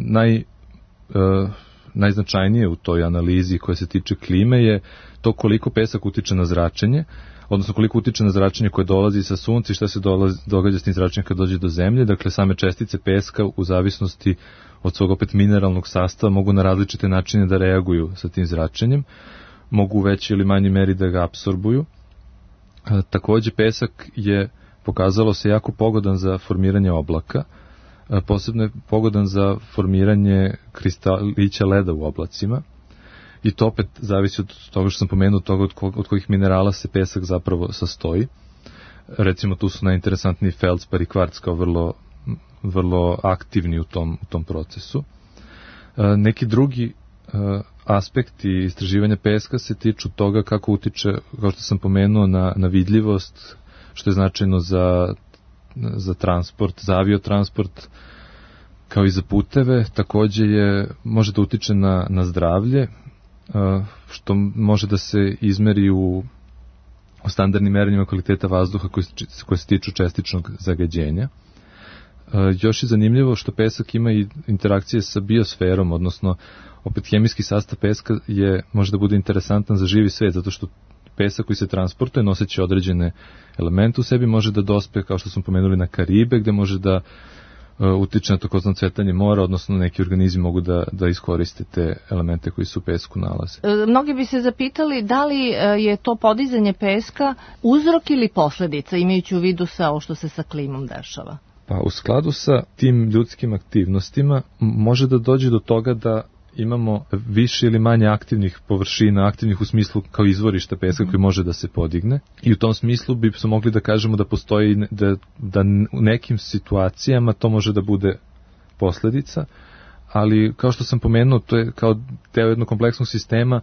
najznačajnije u toj analizi koja se tiče klime je to koliko pesak utiče na zračenje, odnosno koliko utiče na zračenje koje dolazi sa sunca i šta se događa s tim zračenjem kad dođe do zemlje. Dakle, same čestice peska u zavisnosti od svog opet mineralnog sastava mogu na različite načine da reaguju sa tim zračenjem, mogu u većoj ili manjoj meri da ga apsorbuju. Takođe, pesak je pokazalo se jako pogodan za formiranje oblaka, posebno je pogodan za formiranje kristalića leda u oblacima i to opet zavisi od toga što sam pomenuo, od kojih minerala se pesak zapravo sastoji. Recimo, tu su najinteresantniji feldspar i kvarc kao vrlo aktivni u tom procesu. Neki drugi aspekti istraživanja peska se tiču toga kako utiče, kao što sam pomenuo, na vidljivost, što je značajno za transport, za aviotransport, kao i za puteve. Takođe može da utiče na zdravlje, što može da se izmeri u standardnim merenjima kvaliteta vazduha koje se tiču čestičnog zagađenja. Još je zanimljivo što pesak ima i interakcije sa biosferom, odnosno opet hemijski sastav peska može da bude interesantan za živi svet, zato što pesak koji se transportuje noseći određene elemente u sebi može da dospe, kao što smo pomenuli, na Karibe, gde može da utiče na takozvano cvetanje mora, odnosno neki organizmi mogu da iskoriste te elemente koji se u pesku nalaze. Mnogi bi se zapitali da li je to podizanje peska uzrok ili posledica, imajući u vidu sve ovo što se sa klimom dešava. Pa u skladu sa tim ljudskim aktivnostima može da dođe do toga da imamo više ili manje aktivnih površina, aktivnih u smislu kao izvorišta peska koji može da se podigne, i u tom smislu bi se mogli da kažemo da postoji da u nekim situacijama to može da bude posledica, ali kao što sam pomenuo, to je kao deo jednog kompleksnog sistema,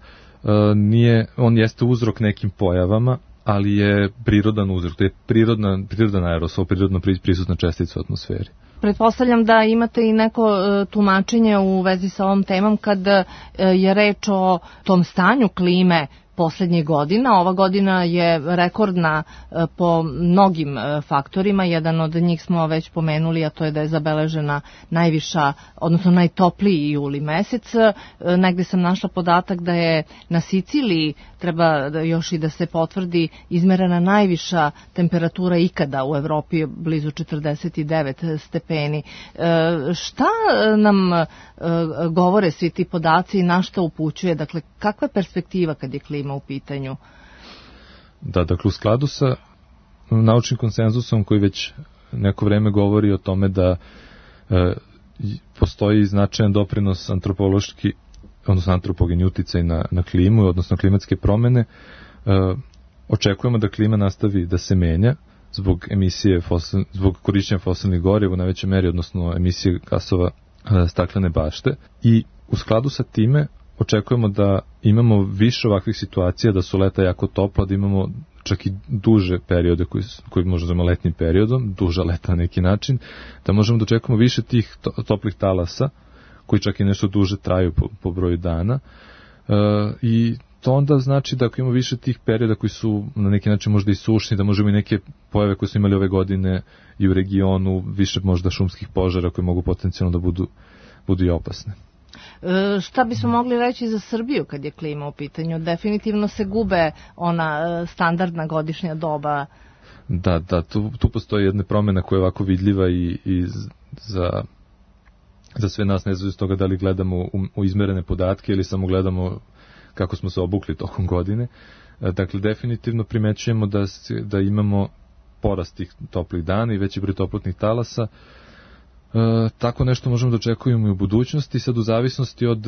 on jeste uzrok nekim pojavama, ali je prirodan uzrok, to je prirodan aerosol, prirodno prisutna čestica u atmosferi. Pretpostavljam da imate i neko tumačenje u vezi sa ovom temom kad je reč o tom stanju klime poslednjih godina. Ova godina je rekordna po mnogim faktorima. Jedan od njih smo već pomenuli, a to je da je zabeležena najviša, odnosno najtopliji juli mesec. Negde sam našla podatak da je na Siciliji, treba još i da se potvrdi, izmerena najviša temperatura ikada u Evropi, blizu 49 stepeni. Šta nam govore svi ti podaci i na što upućuje? Dakle, kakva je perspektiva kad je klima u pitanju? Da, dakle, u skladu sa naučnim konsenzusom koji već neko vreme govori o tome da postoji značajan doprinos antropološki, odnosno antropogeni uticaj na klimu, odnosno klimatske promene, očekujemo da klima nastavi da se menja zbog emisije zbog korišćenja fosilnih goriva u najvećoj meri, odnosno emisije gasova staklene bašte, i u skladu sa time očekujemo da imamo više ovakvih situacija, da su leta jako topla, da imamo čak i duže periode koji možemo zovemo letnim periodom, duža leta na neki način, da možemo da očekujemo više tih toplih talasa koji čak i nešto duže traju po broju dana, i to onda znači da ako imamo više tih perioda koji su na neki način možda i sušni, da možemo i neke pojave koje smo imali ove godine i u regionu, više možda šumskih požara koji mogu potencijalno da budu i opasne. Šta bismo mogli reći za Srbiju kad je klima u pitanju? Definitivno se gube ona standardna godišnja doba. Da, tu postoji jedna promjena koja je ovako vidljiva i za sve nas, ne znam iz toga da li gledamo u izmerene podatke ili samo gledamo kako smo se obukli tokom godine. Dakle, definitivno primećujemo da imamo porast tih toplih dana i veći broj toplotnih talasa. Tako nešto možemo da očekujemo i u budućnosti, sad u zavisnosti od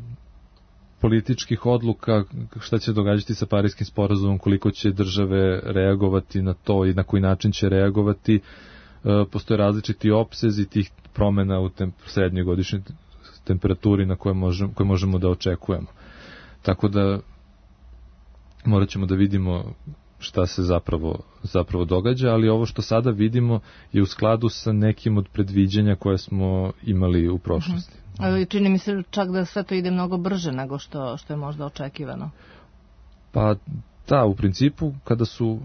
političkih odluka, šta će događati sa Parijskim sporazumom, koliko će države reagovati na to i na koji način će reagovati. Postoje različiti opsezi tih promjena u srednjoj godišnjoj temperaturi na koje možemo da očekujemo. Tako da morat ćemo da vidimo šta se zapravo događa, ali ovo što sada vidimo je u skladu sa nekim od predviđanja koje smo imali u prošlosti. Čini mi se čak da sve to ide mnogo brže nego što je možda očekivano. Pa da, u principu kada su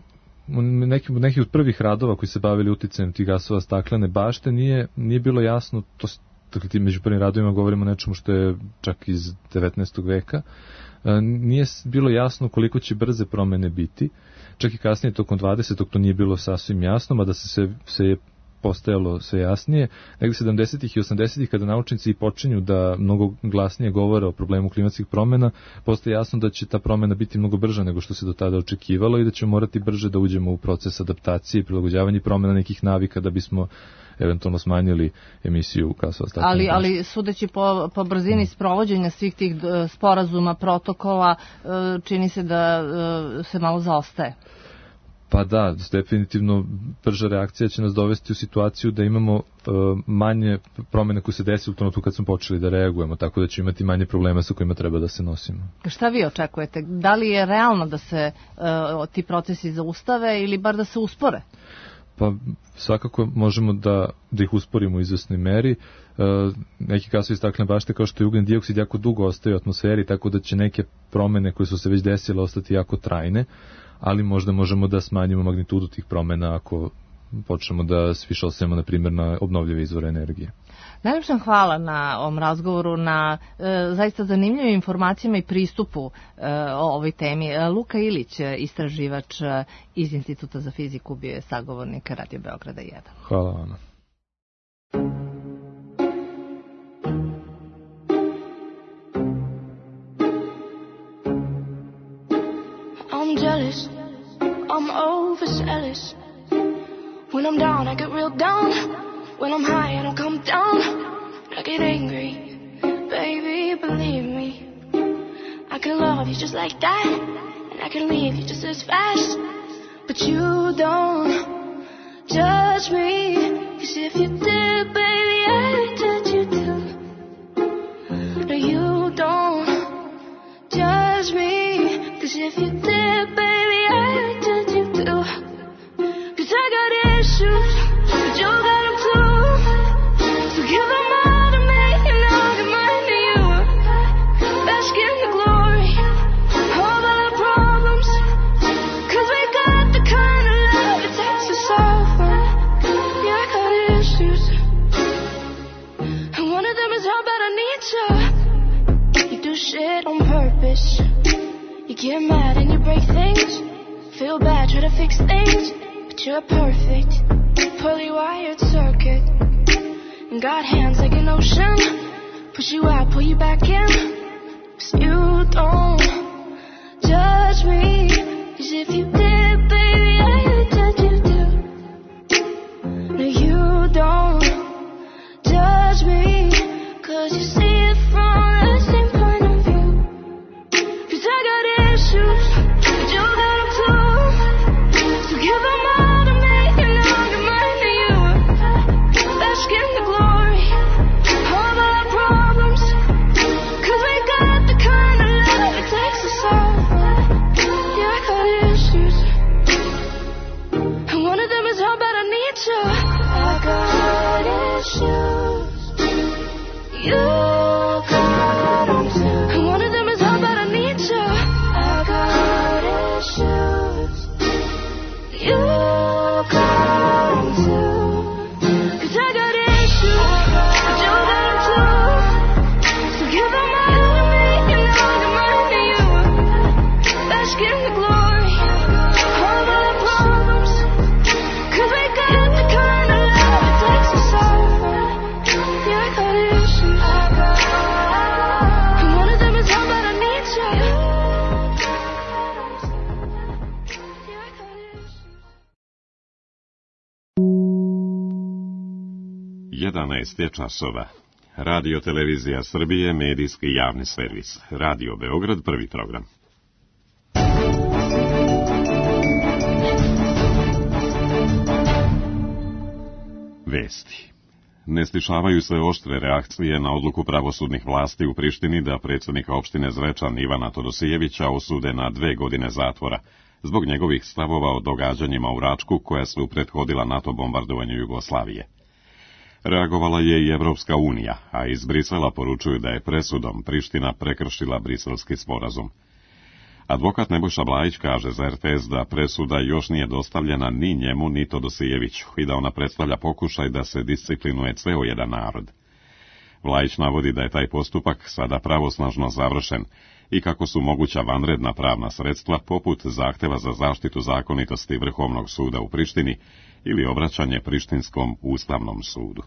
neki od prvih radova koji se bavili uticajem tih gasova staklene bašte, nije bilo jasno, dakle ti među prvim radovima govorimo o nečemu što je čak iz 19. veka, nije bilo jasno koliko će brze promene biti, čak i kasnije tokom 20. to nije bilo sasvim jasno, mada se je postajalo sve jasnije. Negde 70. i 80. kada naučnici počinju da mnogo glasnije govore o problemu klimatskih promjena, postaje jasno da će ta promjena biti mnogo brža nego što se do tada očekivalo i da ćemo morati brže da uđemo u proces adaptacije i prilagođavanja promjena nekih navika da bismo eventualno smanjili emisiju gasova staklene bašte. Ali sudeći po brzini sprovođenja svih tih sporazuma, protokola, čini se da se malo zaostaje. Pa da, definitivno brža reakcija će nas dovesti u situaciju da imamo manje promjene koje se desi u trenutku kad smo počeli da reagujemo, tako da ćemo imati manje problema sa kojima treba da se nosimo. Šta vi očekujete? Da li je realno da se ti procesi zaustave ili bar da se uspore? Pa svakako možemo da ih usporimo u izvesnoj meri. Neki gasovi staklene bašte kao što je ugljen dioksid jako dugo ostaju u atmosferi, tako da će neke promjene koje su se već desile ostati jako trajne, ali možda možemo da smanjimo magnitudu tih promjena ako počnemo da se više osvrćemo na primjer na obnovljive izvore energije. Najljepša hvala na ovom razgovoru, na zaista zanimljivim informacijama i pristupu o ovoj temi. Luka Ilić, istraživač iz Instituta za fiziku, bio je sagovornik Radio Beograda 1. Hvala vama. I'm jealous, I'm overzealous. When I'm down, I get real down. When I'm high, I don't come down. I get angry, baby, believe me. I can love you just like that, and I can leave you just as fast. But you don't judge me, 'cause if you did, baby, I'd judge you too. No, you don't judge me, 'cause if you did, baby, I'd judge you too. 'Cause I got issues, but you got them too. So give them all to me, and I'll give mine to you. Bask in the glory of all the promise. to fix things, but you're perfect, poorly wired circuit. And got hands like an ocean, push you out, pull you back in. 'Cause you don't judge me, 'cause if you did, baby, I would judge you too. No, you don't judge me, 'cause you see it from the same point of view. 'Cause I got issues, but you got them too. So give them all to me and I'll give mine to you. Bask in the glory of our problems, 'cause we got the kind of love it takes to solve. Yeah, I got issues, and one of them is how bad I need you. I got issues, you got them too. And one of them is how bad I need you. I got issues, you got them too. 'Cause I got issues, but you got them too. So give them all to me and I'll give mine to you. Bask in the glory of all our problems, 'cause we got the kind of love it takes to solve. Yeah, I got issues, and one of them is how bad I need you. 11 je časova. Radio Televizija Srbije, medijski javni servis. Radio Beograd, prvi program. Vesti. Ne stišavaju se oštre reakcije na odluku pravosudnih vlasti u Prištini da predsjednika opštine Zvečan Ivana Todosijevića osude na 2 godine zatvora zbog njegovih stavova o događanjima u Račku koja su prethodila NATO bombardovanju Jugoslavije. Reagovala je i Evropska unija, a iz Brisela poručuju da je presudom Priština prekršila briselski sporazum. Advokat Nebojša Blajić kaže za RTS da presuda još nije dostavljena ni njemu ni Todosijeviću i da ona predstavlja pokušaj da se disciplinuje ceo jedan narod. Blajić navodi da je taj postupak sada pravosnažno završen i kako su moguća vanredna pravna sredstva poput zahteva za zaštitu zakonitosti Vrhovnog suda u Prištini ili obraćanje Prištinskom ustavnom sudu.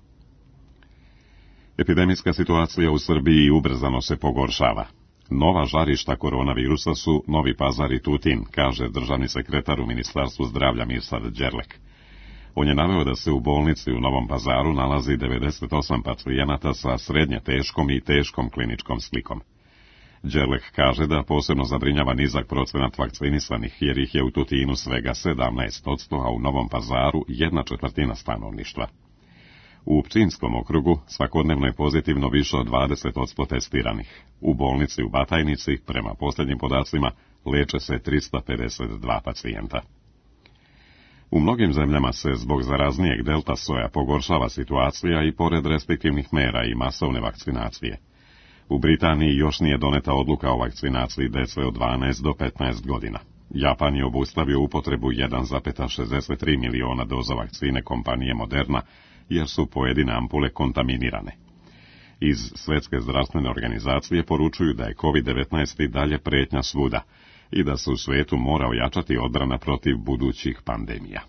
Epidemijska situacija u Srbiji ubrzano se pogoršava. Nova žarišta koronavirusa su Novi Pazar i Tutin, kaže državni sekretar u Ministarstvu zdravlja Mirsad Đerlek. On je naveo da se u bolnici u Novom Pazaru nalazi 98 pacijenata sa srednje teškom i teškom kliničkom slikom. Đerlek kaže da posebno zabrinjava nizak procenat vakcinisanih, jer ih je u Tutinu svega 17%, a u Novom Pazaru 1/4 stanovništva. U Pčinjskom okrugu svakodnevno je pozitivno više od 20% testiranih. U bolnici u Batajnici, prema posljednjim podacima, leče se 352 pacijenta. U mnogim zemljama se zbog zaraznijeg delta soja pogoršava situacija i pored restriktivnih mera i masovne vakcinacije. U Britaniji još nije doneta odluka o vakcinaciji dece od 12 do 15 godina. Japan je obustavio upotrebu 1,63 miliona doza vakcine kompanije Moderna, jer su pojedine ampule kontaminirane. Iz Svetske zdravstvene organizacije poručuju da je COVID-19 i dalje pretnja svuda i da se u svetu mora ojačati odbrana protiv budućih pandemija.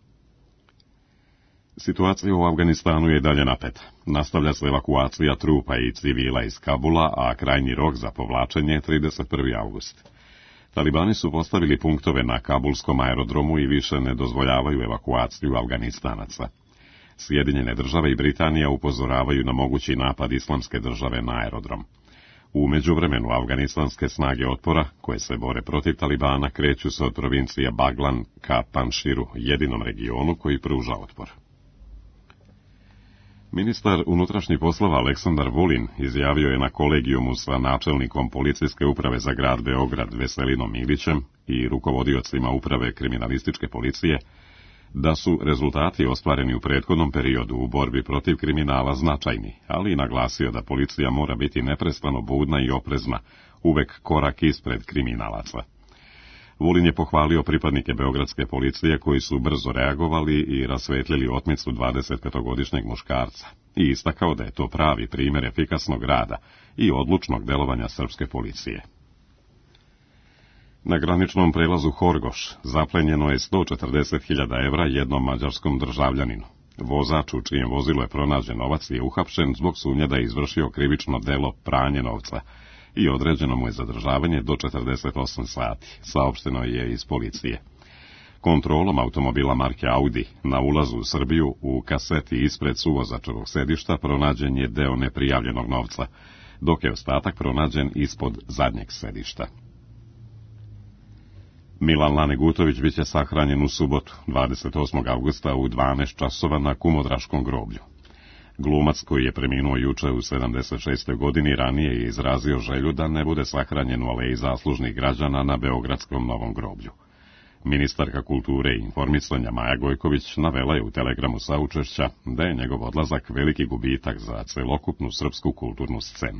Situacija u Afganistanu je dalje napeta. Nastavlja se evakuacija trupa i civila iz Kabula, a krajnji rok za povlačenje je 31. avgust. Talibani su postavili punktove na kabulskom aerodromu i više ne dozvoljavaju evakuaciju Afganistanaca. Sjedinjene države i Britanija upozoravaju na mogući napad Islamske države na aerodrom. U međuvremenu afganistanske snage otpora, koje se bore protiv Talibana, kreću se od provincije Baglan ka Panširu, jedinom regionu koji pruža otpor. Ministar unutrašnjih poslova Aleksandar Vulin izjavio je na kolegijumu sa načelnikom policijske uprave za grad Beograd Veselinom Ilićem i rukovodiocima uprave kriminalističke policije da su rezultati ostvareni u prethodnom periodu u borbi protiv kriminala značajni, ali i naglasio da policija mora biti neprestano budna i oprezna, uvek korak ispred kriminalaca. Vulin je pohvalio pripadnike beogradske policije koji su brzo reagovali i rasvetlili otmicu 25-godišnjeg muškarca i istakao da je to pravi primjer efikasnog rada i odlučnog delovanja srpske policije. Na graničnom prelazu Horgoš zaplenjeno je 140.000 evra jednom mađarskom državljaninu. Vozač u čijem vozilu je pronađen novac je uhapšen zbog sumnje da je izvršio krivično delo pranje novca i određeno mu je zadržavanje do 48 sati, saopšteno je iz policije. Kontrolom automobila marke Audi na ulazu u Srbiju u kaseti ispred suvozačevog sedišta pronađen je deo neprijavljenog novca, dok je ostatak pronađen ispod zadnjeg sedišta. Milan Lane Gutović biće sahranjen u subotu, 28. avgusta u 12 časova na Kumodraškom groblju. Glumac koji je preminuo juče u 76. godini ranije je izrazio želju da ne bude sahranjen u aleji zaslužnih građana na Beogradskom Novom groblju. Ministarka kulture i informisanja Maja Gojković navela je u telegramu saučešća da je njegov odlazak veliki gubitak za celokupnu srpsku kulturnu scenu.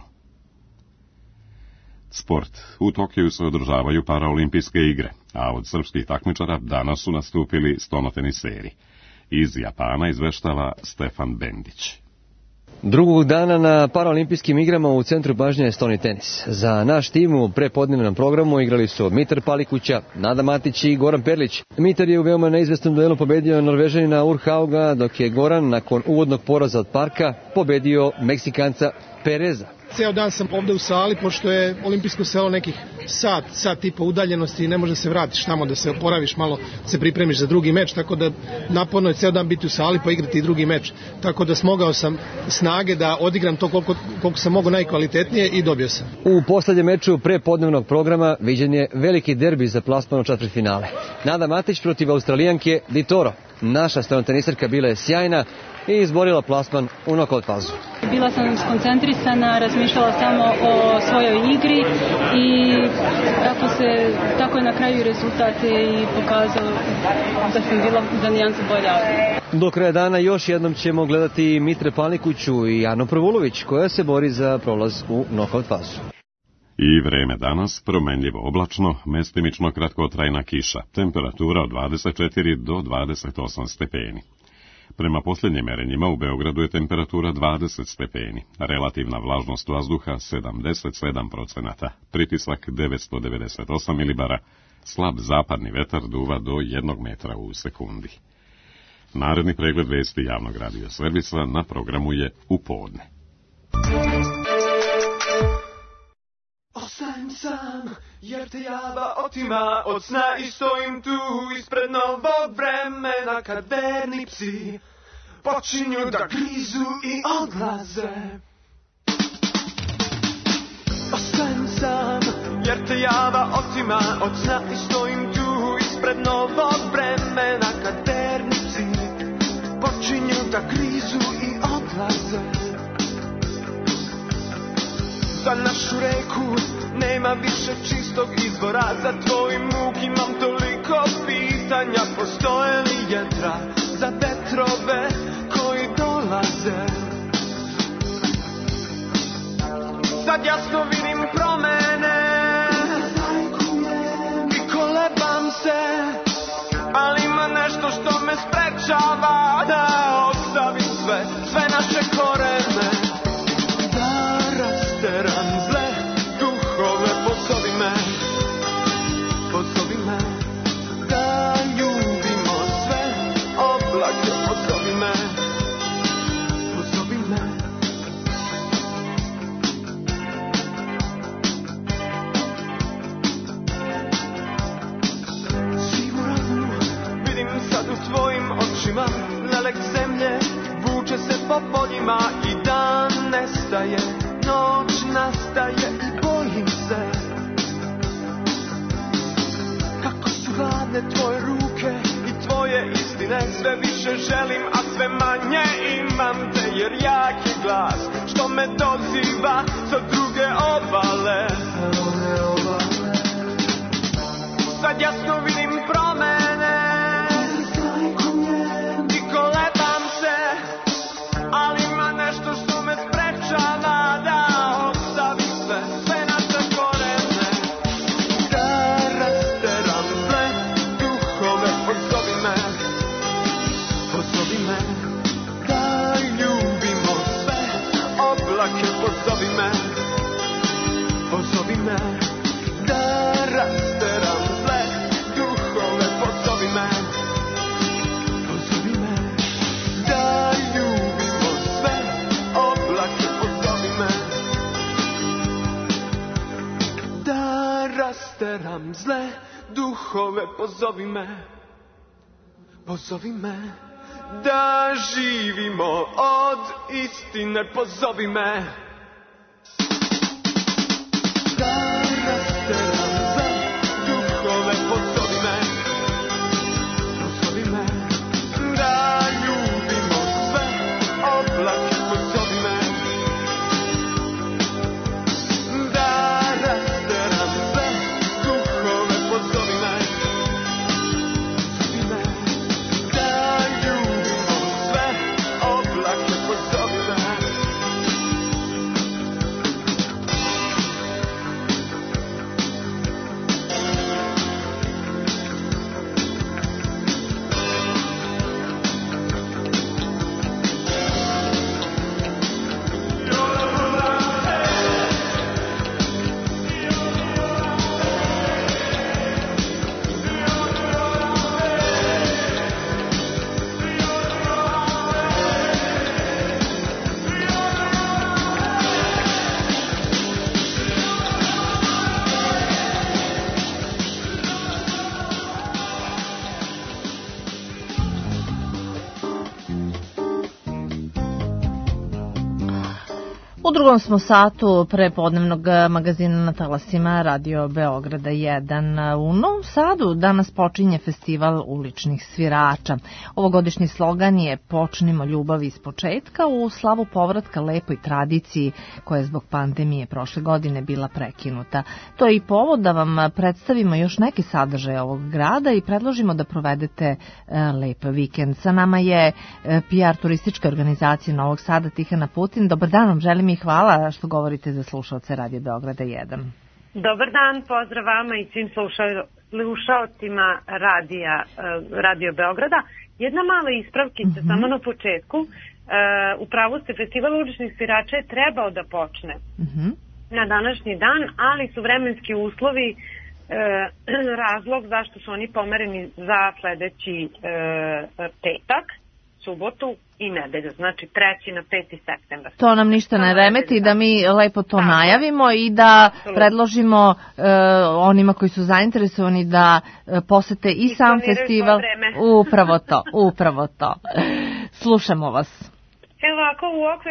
Sport. U Tokiju se održavaju paraolimpijske igre, a od srpskih takmičara danas su nastupili stonoteniseri. Iz Japana izveštava Stefan Bendić. Drugog dana na paraolimpijskim igrama u centru pažnje je stoni tenis. Za naš tim u prepodnevnom programu igrali su Mitar Palikuća, Nada Matić i Goran Perlić. Mitar je u veoma neizvesnom duelu pobedio Norvežanina Urhauga, dok je Goran nakon uvodnog poraza od Parka pobedio Meksikanca Pereza. Ceo dan sam ovde u sali, pošto je olimpijsko selo nekih sat i po udaljenosti i ne može se vratiš tamo da se oporaviš, malo se pripremiš za drugi meč, tako da naporno je ceo dan biti u sali pa igrati i drugi meč. Tako da smogao sam snage da odigram to koliko sam mogao najkvalitetnije i dobio sam. U poslednjem meču prepodnevnog programa viđen je veliki derbi za plasman u četvrtfinale. Nada Matić protiv Australijanke Di Toro. Naša stenotenisarka bila je sjajna i izborila plasman u nokaut fazu. Bila sam skoncentrisana, razmišljala samo o svojoj igri i tako je na kraju rezultat i pokazao da sam bila za nijansu bolja. Do kraja dana još jednom ćemo gledati Mitre Palikuću i Anu Prvulović koja se bori za prolaz u nokaut fazu. I vreme danas promenljivo oblačno, mestimično kratkotrajna kiša, temperatura od 24 do 28 stepeni. Prema posljednjim merenjima u Beogradu je temperatura 20 stepeni, relativna vlažnost vazduha 77%, pritisak 998 milibara, slab zapadni vetar duva do 1 metra u sekundi. Naredni pregled vesti javnog radio servisa na programu je u podne. Ostajem sam, jer te java otima od sna i stojim tu ispred novog vremena kad verni psi počinju da grizu i odlaze. Ostajem sam, jer te java otima od sna i stojim tu ispred novog vremena kad verni psi počinju da grizu i odlaze. Za našu reku nema više čistog izvora, za tvoj muk imam toliko pitanja, postoje li jedra za vetrove koji dolaze? Sad jasno vidim promene i kolebam se, ali ima nešto što me sprečava da ostavim sve naše korene. Teram zle duhove, pozovi me, da ljubimo sve oblake, pozovi me. Sigurno vidim sad u tvojim očima, lelek zemlje vuče se po poljima i dan nestaje. Noć nastaje i bojim se kako su hladne tvoje ruke i tvoje istine. Sve više želim, a sve manje imam te, jer jak je glas što me doziva sa druge obale. Sad jasno vidim promene i kolebam se, ali ima nešto što me sprečava da ostavim sve naše korene. Da rasteram zle duhove, pozovi me, da ljubimo sve oblake, pozovi me, da rasteram duhove, pozovi me, da živimo od istine, pozovi me, da rasteram za duhove, pozovi me, da ljubimo sve oblake, pozovi me, da rasteram sve duhove, pozovi me, da ljubimo sve oblake, pozovi me. U drugom smo satu prepodnevnog magazina na talasima Radio Beograda 1. U Novom Sadu danas počinje festival uličnih svirača. Ovogodišnji slogan je Počnimo ljubav iz početka u slavu povratka lepoj tradiciji koja je zbog pandemije prošle godine bila prekinuta. To je i povod da vam predstavimo još neke sadržaje ovog grada i predložimo da provedete lep vikend. Sa nama je PR turističke organizacije Novog Sada Tihana Putin. Dobar dan vam želim i hvala što govorite za slušalce Radio Beograda 1. Dobar dan, pozdrav vama i svim slušalcima Radio Beograda. Jedna mala ispravkica samo na početku. U pravu ste, festival uličnih svirača je trebao da počne na današnji dan, ali su vremenski uslovi razlog zašto su oni pomereni za sledeći petak, subotu i nedelju, znači 3. na 5. septembar. To nam ništa ne remeti, da mi lepo to najavimo i da predložimo onima koji su zainteresovani da posete i sam festival. Upravo to. Slušamo vas. Evo ovako,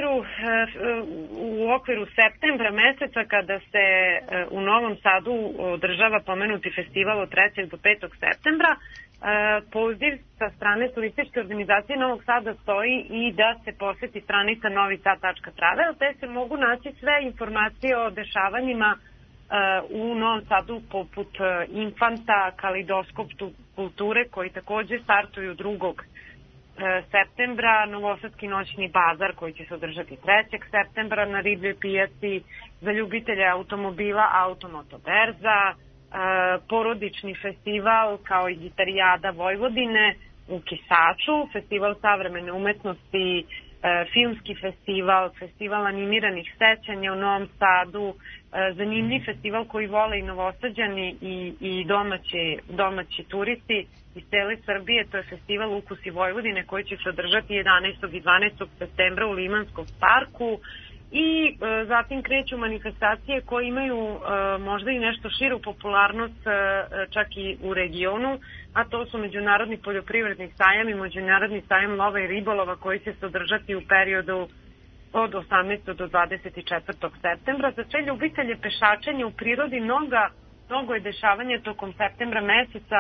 u okviru septembra meseca, kada se u Novom Sadu održava pomenuti festival od 3. do 5. septembra, poziv sa strane turističke organizacije Novog Sada stoji i da se poseti stranica novisad.travel, te se mogu naći sve informacije o dešavanjima u Novom Sadu poput Infanta, Kalidoskop kulture koji takođe startuju 2. septembra, Novosadski noćni bazar koji će se održati 3. septembra na Ribljoj pijaci, za ljubitelje automobila Automoto berza, porodični festival kao i Gitarijada Vojvodine u Kisaču, festival savremene umetnosti, filmski festival, festival animiranih sećanja u Novom Sadu, zanimljiv festival koji vole i Novosađani i domaći turisti iz cele Srbije, to je festival Ukusi Vojvodine koji će se održati 11. i 12. septembra u Limanskom parku. I zatim kreću manifestacije koje imaju možda i nešto širu popularnost čak i u regionu, a to su Međunarodni poljoprivredni sajam i Međunarodni sajam lova i ribolova koji će se održati u periodu od 18. do 24. septembra. Za sve ljubitelje pešačenja u prirodi mnogo je dešavanja tokom septembra meseca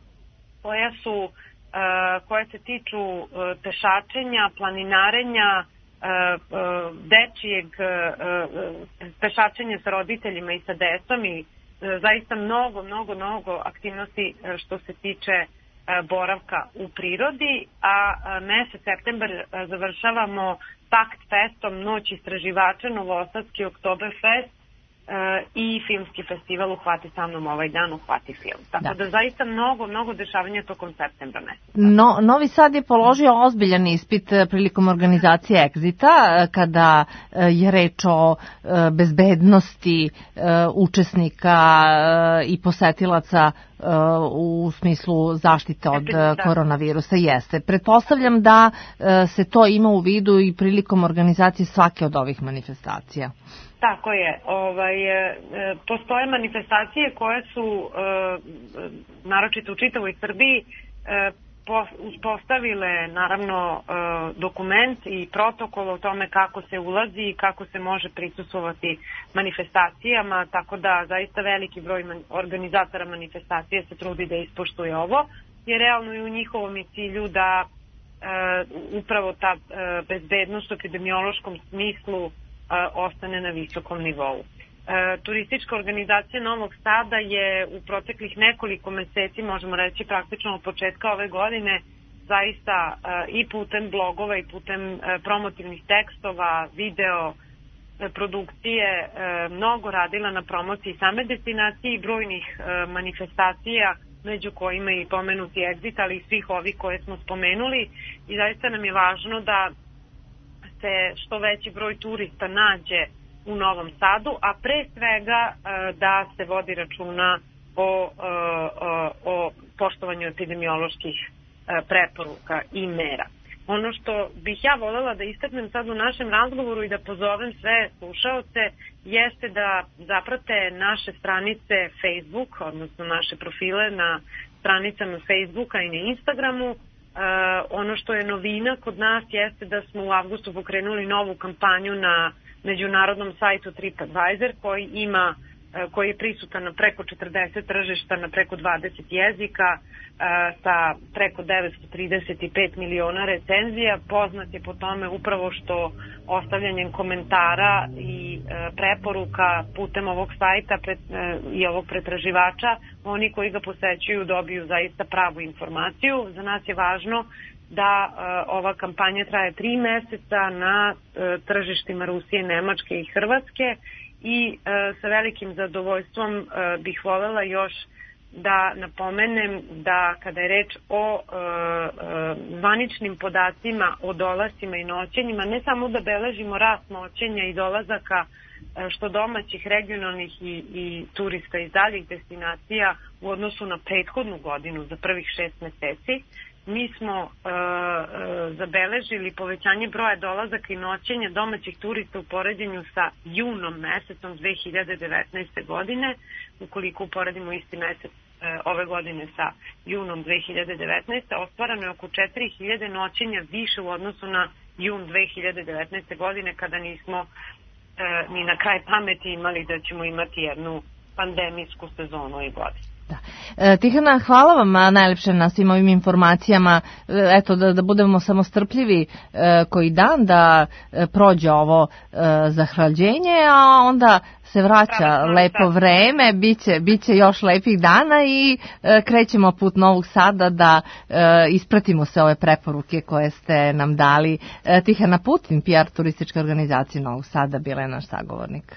koja se tiču pešačenja, planinarenja, dečijeg pešačenja sa roditeljima i sa decom i zaista mnogo aktivnosti što se tiče boravka u prirodi, a mesec septembar završavamo Pakt festom Noć istraživača, Novosadski Oktoberfest i filmski festival Uhvati sa mnom ovaj dan, Uhvati film. Tako da zaista mnogo dešavanja tokom septembra meseca. Novi Sad je položio ozbiljan ispit prilikom organizacije Exita kada je reč o bezbednosti učesnika i posetilaca u smislu zaštite od koronavirusa. Jeste. Pretpostavljam da se to ima u vidu i prilikom organizacije svake od ovih manifestacija. Tako je. Postoje manifestacije koje su, naročito u čitavoj Srbiji, uspostavile naravno dokument i protokol o tome kako se ulazi i kako se može prisustvovati manifestacijama, tako da zaista veliki broj organizatora manifestacije se trudi da ispoštuje ovo, jer realno i u njihovom je cilju da upravo ta bezbednost u epidemiološkom smislu ostane na visokom nivou. Turistička organizacija Novog Sada je u proteklih nekoliko meseci, možemo reći praktično od početka ove godine, zaista i putem blogova i putem promotivnih tekstova, video produkcije, mnogo radila na promociji same destinacije i brojnih manifestacija, među kojima i pomenuti Exit, ali i svih ovih koje smo spomenuli, i zaista nam je važno da se što veći broj turista nađe u Novom Sadu, a pre svega da se vodi računa o poštovanju epidemioloških preporuka i mera. Ono što bih ja voljela da istaknem sad u našem razgovoru i da pozovem sve slušaoce jeste da zaprate naše stranice Facebook, odnosno naše profile na stranicama Facebooka i na Instagramu. Ono što je novina kod nas jeste da smo u avgustu pokrenuli novu kampanju na međunarodnom sajtu TripAdvisor koji je prisutan na preko 40 tržišta, na preko 20 jezika, sa preko 935 miliona recenzija. Poznat je po tome upravo što ostavljanjem komentara i preporuka putem ovog sajta i ovog pretraživača, oni koji ga posećuju dobiju zaista pravu informaciju. Za nas je važno da ova kampanja traje 3 meseca na tržištima Rusije, Nemačke i Hrvatske, i sa velikim zadovoljstvom bih voljela još da napomenem da kada je reč o zvaničnim podacima o dolascima i noćenjima, ne samo da beležimo rast noćenja i dolazaka što domaćih, regionalnih i turista iz daljih destinacija u odnosu na prethodnu godinu za prvih 6 meseci, mi smo zabeležili povećanje broja dolazaka i noćenja domaćih turista u poređenju sa junom mesecom 2019. godine. Ukoliko uporedimo isti mesec ove godine sa junom 2019. ostvarano je oko 4000 noćenja više u odnosu na jun 2019. godine, kada nismo ni na kraj pameti imali da ćemo imati jednu pandemijsku sezonu i godinu. Da. Tihana, hvala vam najlepše na svim ovim informacijama. Eto, da budemo samo strpljivi koji dan da prođe ovo zahlađenje, a onda se vraća lepo vreme, biće još lepih dana i krećemo put Novog Sada da ispratimo se ove preporuke koje ste nam dali. Tihana Putin, PR turističke organizacije Novog Sada, bila je naš sagovornik.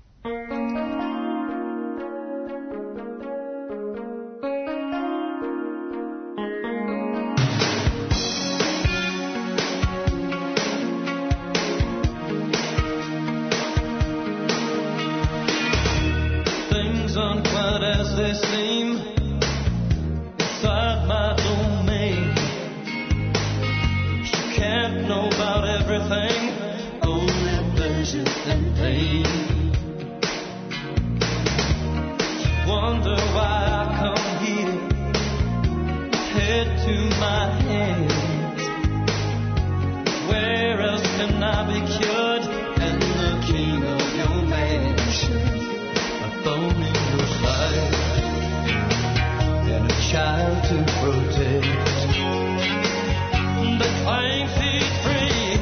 As they seem inside my domain, she can't know about everything, only pleasure and pain. She wonder why I come here, head to my hands. Where else can I be cured and the king of your mansion? A thorn in your side and a child to protect, but 20 feet free,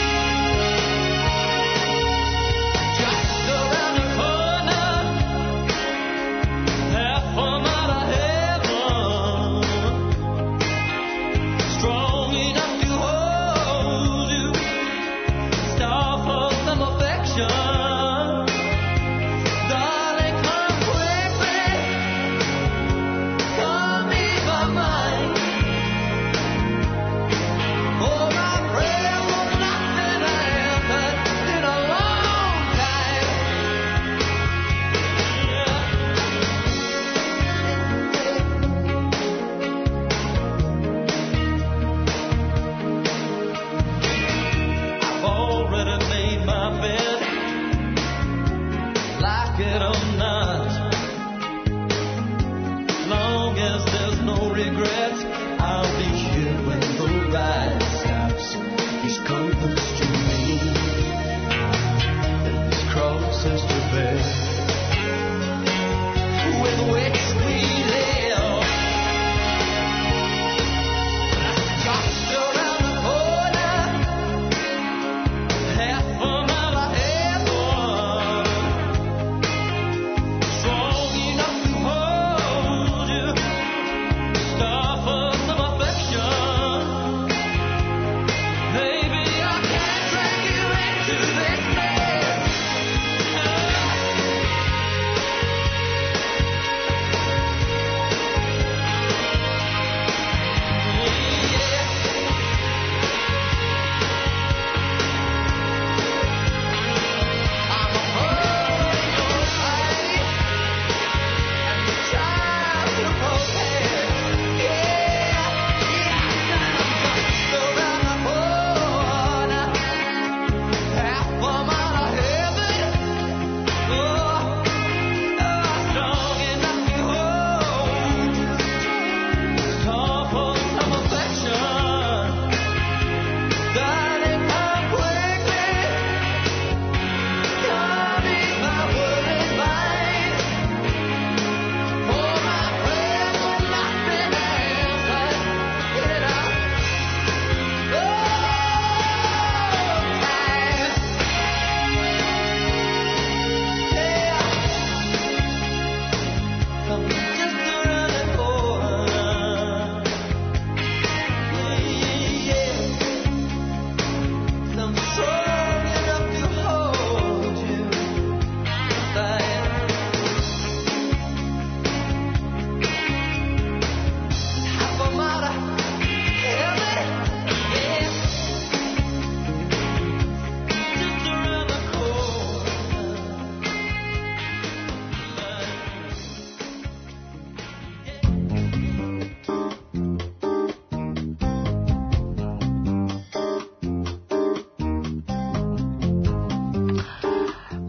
just around the corner, half from out of heaven, strong enough to hold you, star for some affection. Oh, my prayer.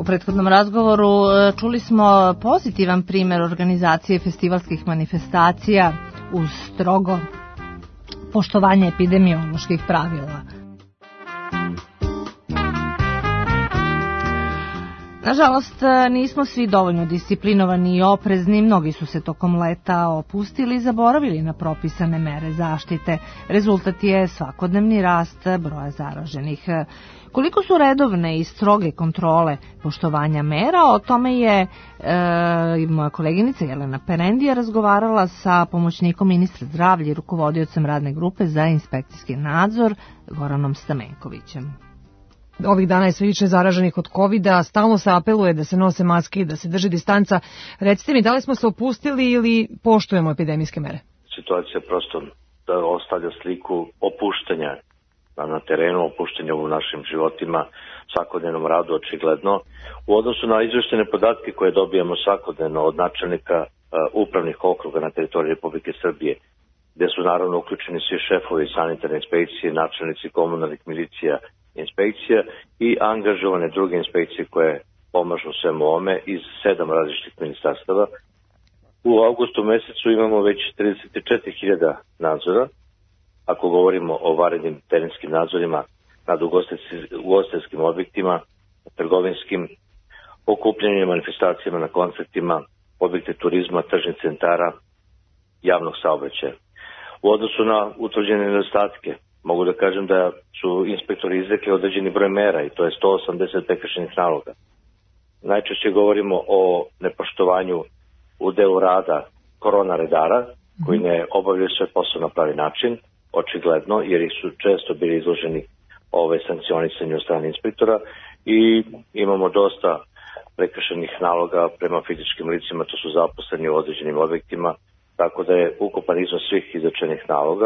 U prethodnom razgovoru čuli smo pozitivan primjer organizacije festivalskih manifestacija uz strogo poštovanje epidemioloških pravila. Nažalost, nismo svi dovoljno disciplinovani i oprezni, mnogi su se tokom leta opustili i zaboravili na propisane mere zaštite. Rezultat je svakodnevni rast broja zaraženih. Koliko su redovne i stroge kontrole poštovanja mera, o tome je moja koleginica Jelena Perendija razgovarala sa pomoćnikom ministra zdravlja i rukovodiocem radne grupe za inspekcijski nadzor Goranom Stamenkovićem. Ovih dana je sve više zaraženih od COVID-a, stalno se apeluje da se nose maske i da se drži distanca. Recite mi, da li smo se opustili ili poštujemo epidemijske mere? Situacija prosto da ostavlja sliku opuštanja na terenu, opuštanja u našim životima, svakodnevnom radu očigledno. U odnosu na izveštene podatke koje dobijamo svakodnevno od načelnika upravnih okruga na teritoriji Republike Srbije, gde su naravno uključeni svi šefovi sanitarne inspekcije, načelnici komunalnih milicija, inspekcija i angažovane druge inspekcije koje pomažu svemu ovome iz 7 različitih ministarstava. U avgustu mesecu imamo već 34.000 nadzora, ako govorimo o vanrednim terenskim nadzorima nad ugostiteljskim objektima, trgovinskim, okupljanjem, manifestacijama na koncertima, objekte turizma, tržnih centara, javnog saobraćaja. U odnosu na utvrđene nedostatke, mogu da kažem da su inspektori izrekli određeni broj mera i to je 180 prekršajnih naloga. Najčešće govorimo o nepoštovanju u delu rada korona redara koji ne obavljaju sve posao na pravi način, očigledno, jer ih su često bili izloženi sankcionisanju od strane inspektora i imamo dosta prekršajnih naloga prema fizičkim licima, to su zaposleni u određenim objektima, tako da je ukupan iznos svih izrečenih naloga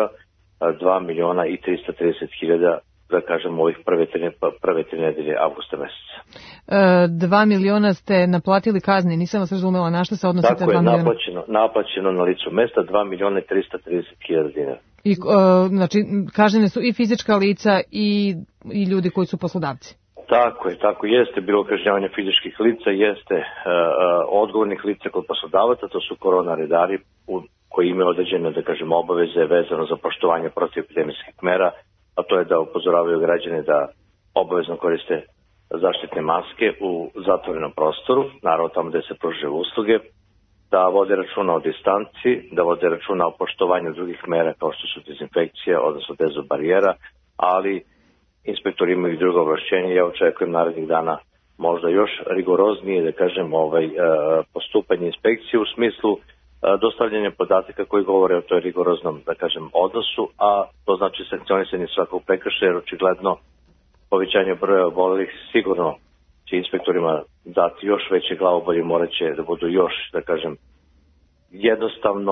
2.330.000, da kažemo, ovih prve tri nedelje avgusta meseca. 2 miliona ste naplatili kazni, nisam vas razumela, na što se odnosi ta 2 miliona? Tako je, naplaćeno na licu mesta 2.330.000 dinara. I, znači, kažnjene su i fizička lica i ljudi koji su poslodavci? Tako jeste, bilo kažnjavanje fizičkih lica, jeste odgovornih lica kod poslodavaca, to su korona redari koji imaju određene, da kažemo, obaveze vezano za poštovanje protivepidemijskih mera, a to je da upozoravaju građane da obavezno koriste zaštitne maske u zatvorenom prostoru, naravno tamo gde se pružaju usluge, da vode računa o distanci, da vode računa o poštovanju drugih mera kao što su dezinfekcija, odnosno dezobarijera, ali inspektori imaju i drugo ovlašćenje. Ja očekujem narednih dana možda još rigoroznije, da kažem, postupanje inspekcije u smislu dostavljanje podataka koji govore o toj rigoroznom, da kažem, odnosu, a to znači sankcionisanje svakog prekršaja, jer očigledno povećanje broja obolelih sigurno će inspektorima dati još veće glavobolje, morat će da budu još, da kažem, jednostavno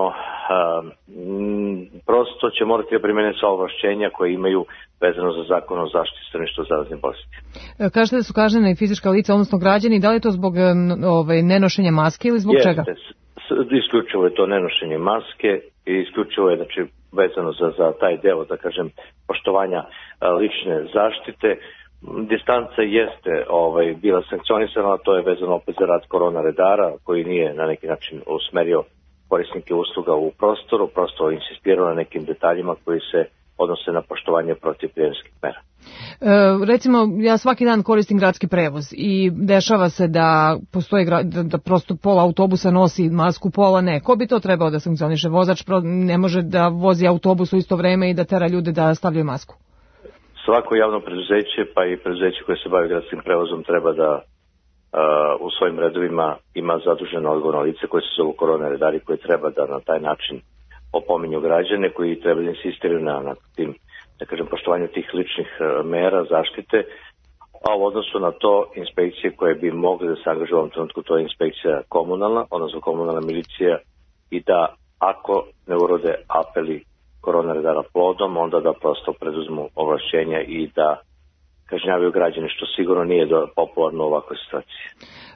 prosto će morati da primene sva ovlašćenja koje imaju vezano za zakon o zaštiti stanovništva od zaraznih bolesti. Kažete da su kažnjena i fizička lica, odnosno građani, da li je to zbog nenošenja maske ili zbog čega? Isključivo je to nenošenje maske i isključivo je, znači, vezano za taj deo, da kažem, poštovanja lične zaštite. Distanca jeste bila sankcionisana, to je vezano opet za rad korona redara koji nije na neki način usmerio korisnike usluga u prostoru, prosto insistirao na nekim detaljima koji se odnose na poštovanje protivepidemijskih mera. Recimo, ja svaki dan koristim gradski prevoz i dešava se da postoji da prosto pola autobusa nosi masku, pola ne. Ko bi to trebao da sankcioniše? Vozač ne može da vozi autobus u isto vreme i da tera ljude da stavljaju masku. Svako javno preduzeće, pa i preduzeće koje se bavi gradskim prevozom, treba da u svojim redovima ima zaduženo odgovorno lice koje se zovu korona redari, koje treba da na taj način opominju građane, koji treba da insistiraju na tim, da kažem, poštovanju tih ličnih mera zaštite, a u odnosu na to inspekcije koje bi mogle da se angažuju u ovom trenutku, to je inspekcija komunalna, odnosno komunalna milicija, i da ako ne urode apeli korona redara plodom, onda da prosto preduzmu ovlašćenja i da kažnjavaju građane, što sigurno nije popularno u ovakvoj situaciji.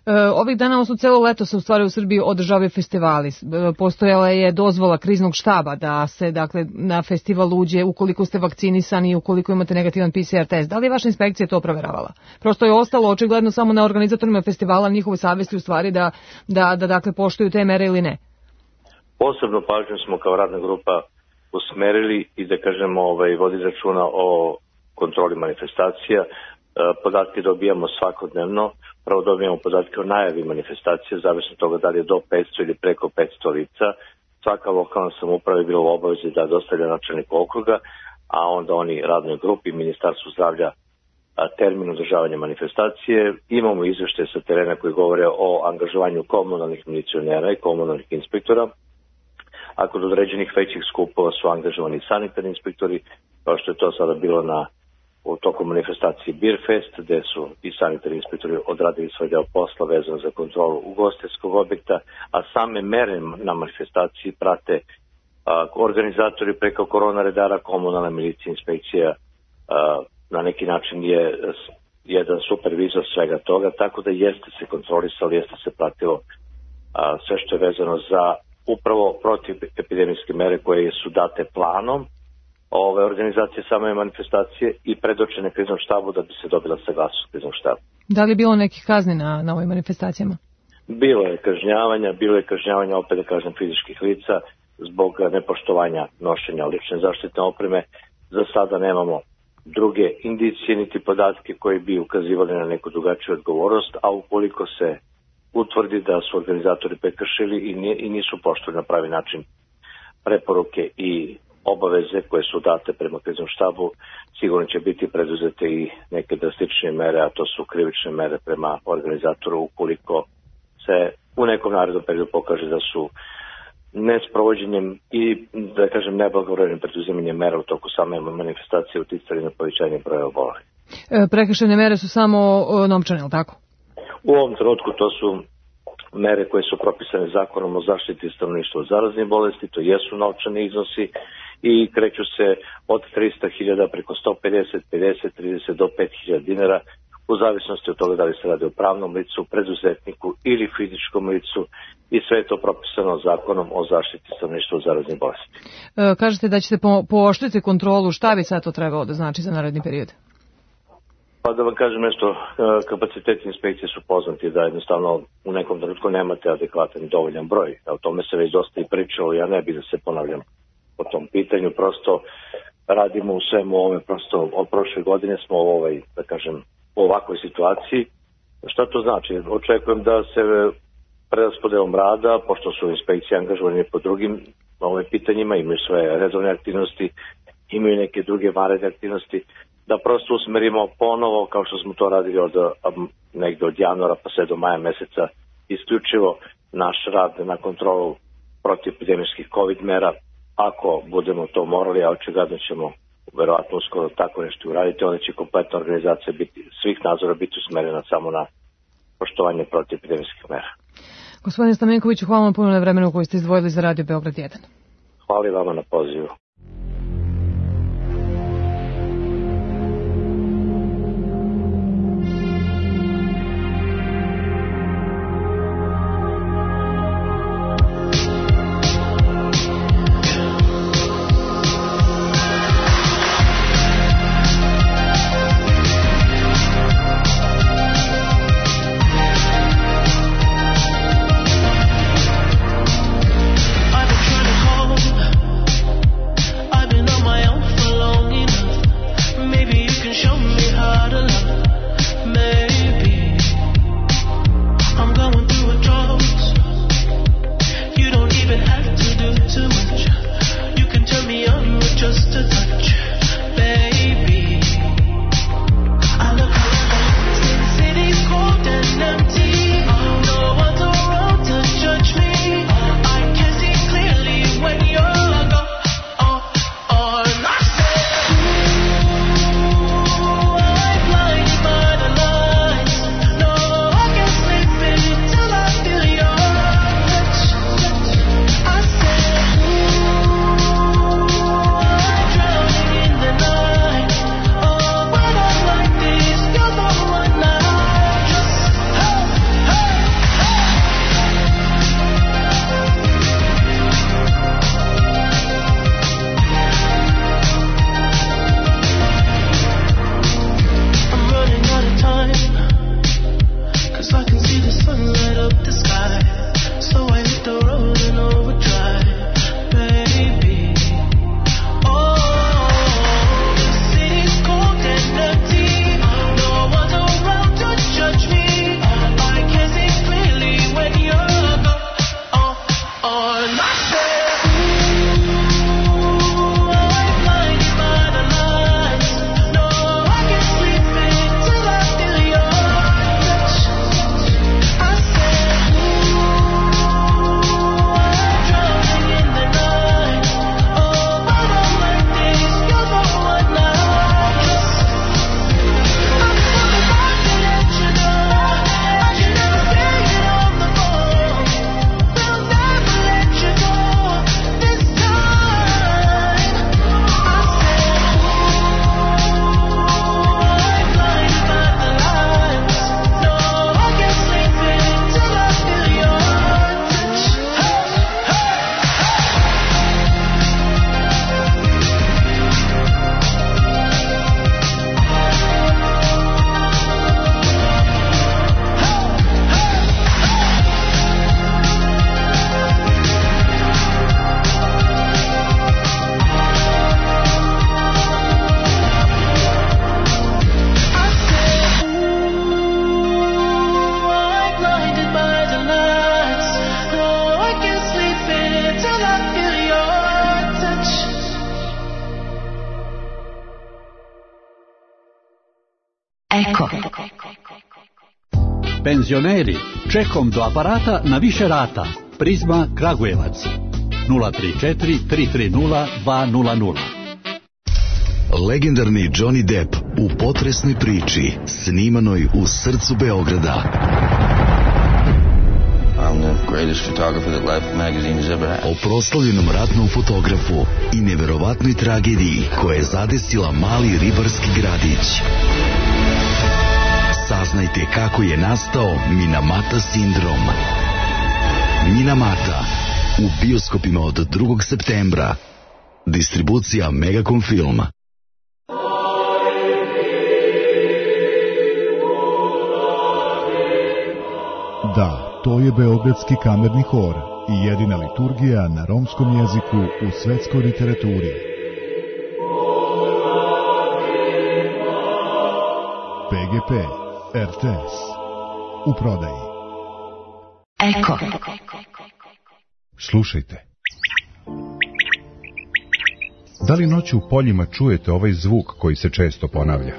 Ovih dana, odnosno celo leto se u stvari u Srbiji održavaju festivali. Postojala je dozvola kriznog štaba da se dakle na festival uđe ukoliko ste vakcinisani i ukoliko imate negativan PCR test. Da li je vaša inspekcija to proveravala? Prosto je ostalo očigledno samo na organizatorima festivala njihovoj savesti u stvari da dakle poštuju te mere ili ne? Posebno pažnju smo kao radna grupa usmerili i da kažemo vodi računa o kontroli manifestacija. Podatke dobijamo svakodnevno. Prvo dobijamo podatke o najavi manifestacije, zavisno toga da li je do 500 ili preko 500 lica. Svaka lokalna samouprava je bila u obavezi da dostavlja načelnik okruga, a onda oni radnoj grupi, Ministarstvu zdravlja, termin održavanja manifestacije. Imamo izveštaje sa terena koji govore o angažovanju komunalnih milicionera i komunalnih inspektora. A kod određenih većih skupova su angažovani sanitarni inspektori, kao što je to sada bilo u toku manifestacije Beer Fest, gde su i sanitarni inspektori odradili svoj deo posla vezan za kontrolu ugostiteljskog objekta, a same mere na manifestaciji prate organizatori preko korona redara, komunalna milicija, inspekcija, na neki način je jedan supervizor svega toga, tako da jeste se kontrolisalo, jeste se pratilo sve što je vezano za upravo protiv epidemijske mere koje su date planom ove organizacije same manifestacije i predočene kriznom štabu da bi se dobila saglasnost kriznog štaba. Da li je bilo nekih kazni na ovim manifestacijama? Bilo je kažnjavanja, opet da kažem, fizičkih lica zbog nepoštovanja nošenja lične zaštitne opreme. Za sada nemamo druge indicije niti podatke koji bi ukazivali na neku drugačiju odgovornost, a ukoliko se utvrdi da su organizatori prekršili i nisu poštovali na pravi način preporuke i obaveze koje su date prema kriznom štabu, sigurno će biti preduzete i neke drastične mere, a to su krivične mere prema organizatoru ukoliko se u nekom narednom periodu pokaže da su nesprovođenjem i, da kažem, neblagovremenim preduzimanjem mera u toku same manifestacije uticali na povećanje broja obolelih. Prekršajne mere su samo novčane, ili tako? U ovom trenutku to su mere koje su propisane zakonom o zaštiti stanovništva od zaraznih bolesti, to jesu novčani iznosi i kreću se od 300.000 preko 150, 50, 30 do 5.000 dinara u zavisnosti od toga da li se radi o pravnom licu, preduzetniku ili fizičkom licu i sve je to propisano zakonom o zaštiti stanovništva od zaraznih bolesti. Kažete da ćete pooštriti kontrolu, šta bi sad to trebalo da znači za naredni period? Pa da vam kažem nešto, kapaciteti inspekcije su poznati da jednostavno u nekom trenutku nemate adekvatan i dovoljan broj. O tome se već dosta i pričalo, ja ne bih da se ponavljam po tom pitanju, prosto radimo u svemu ovome, prosto od prošle godine smo da kažem, u ovakvoj situaciji. Šta to znači? Očekujem da se preraspodelom rada, pošto su inspekcije angažovane po drugim pitanjima, imaju svoje redovne aktivnosti, imaju neke druge vanredne aktivnosti, da prosto usmerimo ponovo, kao što smo to radili negde od januara pa sve do maja meseca, isključivo naš rad na kontrolu protivepidemijskih COVID mera. Ako budemo to morali, a očigledno ćemo verovatno uskoro tako nešto uraditi, onda će kompletna organizacija svih nadzora biti usmerena samo na poštovanje protivepidemijskih mera. Gospodine Stamenkoviću, hvala vam puno na vremenu koje ste izdvojili za Radio Beograd 1. Hvala i vama na pozivu. Eko. Penzioneri, čekom do aparata na više rata. Prizma Kragujevac 034 330 200. Legendarni Johnny Depp u potresnoj priči snimanoj u srcu Beograda. I'm the greatest photographer that Life magazine has ever had. O proslavljenom ratnom fotografu i neverovatnoj tragediji koja je zadesila mali ribarski gradić. Saznajte kako je nastao Minamata sindrom. Minamata u bioskopima od 2. septembra. Distribucija Megacom Film. Da, to je Beogradski kamerni hor i jedina liturgija na romskom jeziku u svetskoj literaturi. PGP RTS u prodaji. Eko. Slušajte. Da li noću u poljima čujete ovaj zvuk koji se često ponavlja?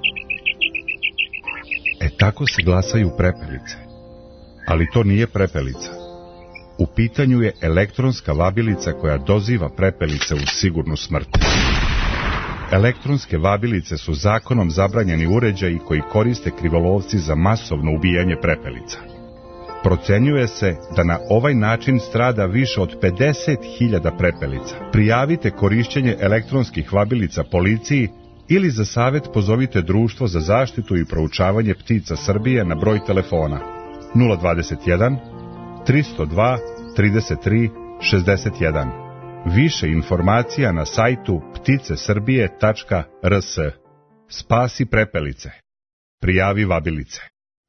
Tako se glasaju prepelice. Ali to nije prepelica. U pitanju je elektronska vabilica koja doziva prepelice u sigurnu smrt. Elektronske vabilice su zakonom zabranjeni uređaji koji koriste krivolovci za masovno ubijanje prepelica. Procenjuje se da na ovaj način strada više od 50.000 prepelica. Prijavite korišćenje elektronskih vabilica policiji ili za savjet pozovite Društvo za zaštitu i proučavanje ptica Srbije na broj telefona 021 302 33 61. Više informacija na sajtu pticesrbije.rs. Spasi prepelice. Prijavi vabilice.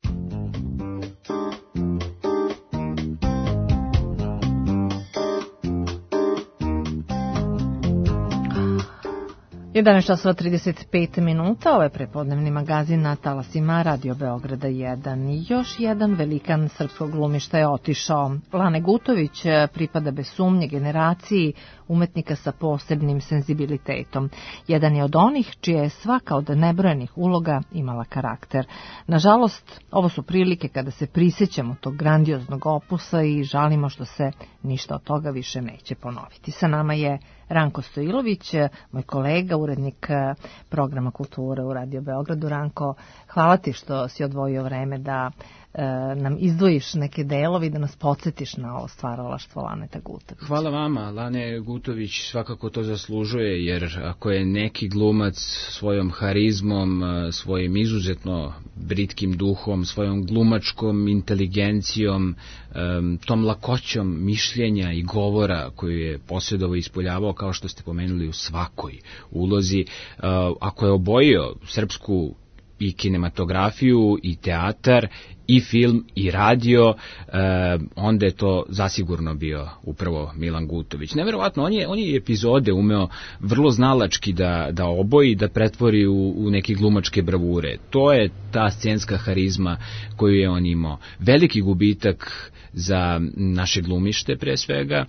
časova 35 minuta, ovo je prepodnevni magazin na talasima Radio Beograda 1. Još jedan velikan srpskog glumišta je otišao. Lane Gutović pripada bez sumnje generaciji umetnika sa posebnim senzibilitetom. Jedan je od onih čija je svaka od nebrojenih uloga imala karakter. Nažalost, ovo su prilike kada se prisjećamo tog grandioznog opusa i žalimo što se ništa od toga više neće ponoviti. Sa nama je Ranko Stojilović, moj kolega, urednik programa kulture u Radio Beogradu. Ranko, hvala ti što si odvojio vreme da nam izdvojiš neke delovi, da nas podsjetiš na ovo stvaralaštvo Laneta Gutovića. Hvala vama, Lane Gutović svakako to zaslužuje, jer ako je neki glumac svojom harizmom, svojim izuzetno britkim duhom, svojom glumačkom inteligencijom, tom lakoćom mišljenja i govora koju je posjedovao i ispoljavao, kao što ste pomenuli, u svakoj ulozi, ako je obojio srpsku i kinematografiju, i teatar, i film, i radio, onda je to zasigurno bio upravo Milan Gutović. Neverovatno, on je epizode umeo vrlo znalački da oboji, da pretvori u neke glumačke bravure. To je ta scenska harizma koju je on imao. Veliki gubitak za naše glumište, pre svega,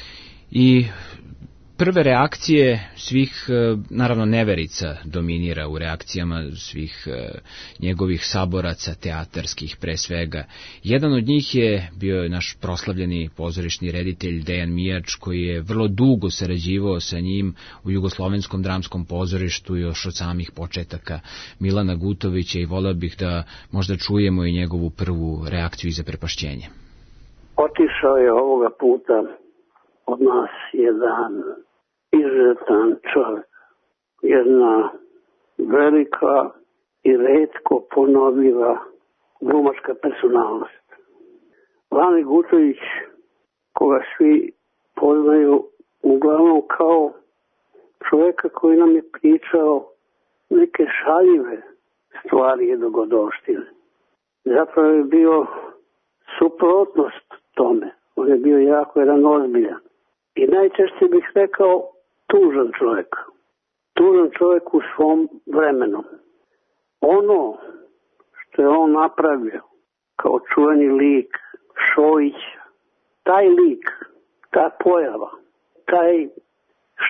i prve reakcije svih, naravno neverica dominira u reakcijama svih njegovih saboraca teatarskih pre svega. Jedan od njih je bio naš proslavljeni pozorišni reditelj Dejan Mijač, koji je vrlo dugo sarađivao sa njim u Jugoslovenskom dramskom pozorištu još od samih početaka Milana Gutovića, i voleo bih da možda čujemo i njegovu prvu reakciju i zaprepašćenje. Otišao je ovoga puta od nas jedan izuzetan čovjek, jedna velika i retko ponovljiva glumačka personalnost. Lane Gutović, koga svi poznaju uglavnom kao čovjeka koji nam je pričao neke šaljive stvari i dogodovštine. Zapravo je bio suprotnost tome. On je bio jako jedan ozbiljan. I najčešće bih rekao tužan čovjek. Tužan čovjek u svom vremenu. Ono što je on napravio kao čuveni lik Šojića, taj lik, ta pojava, taj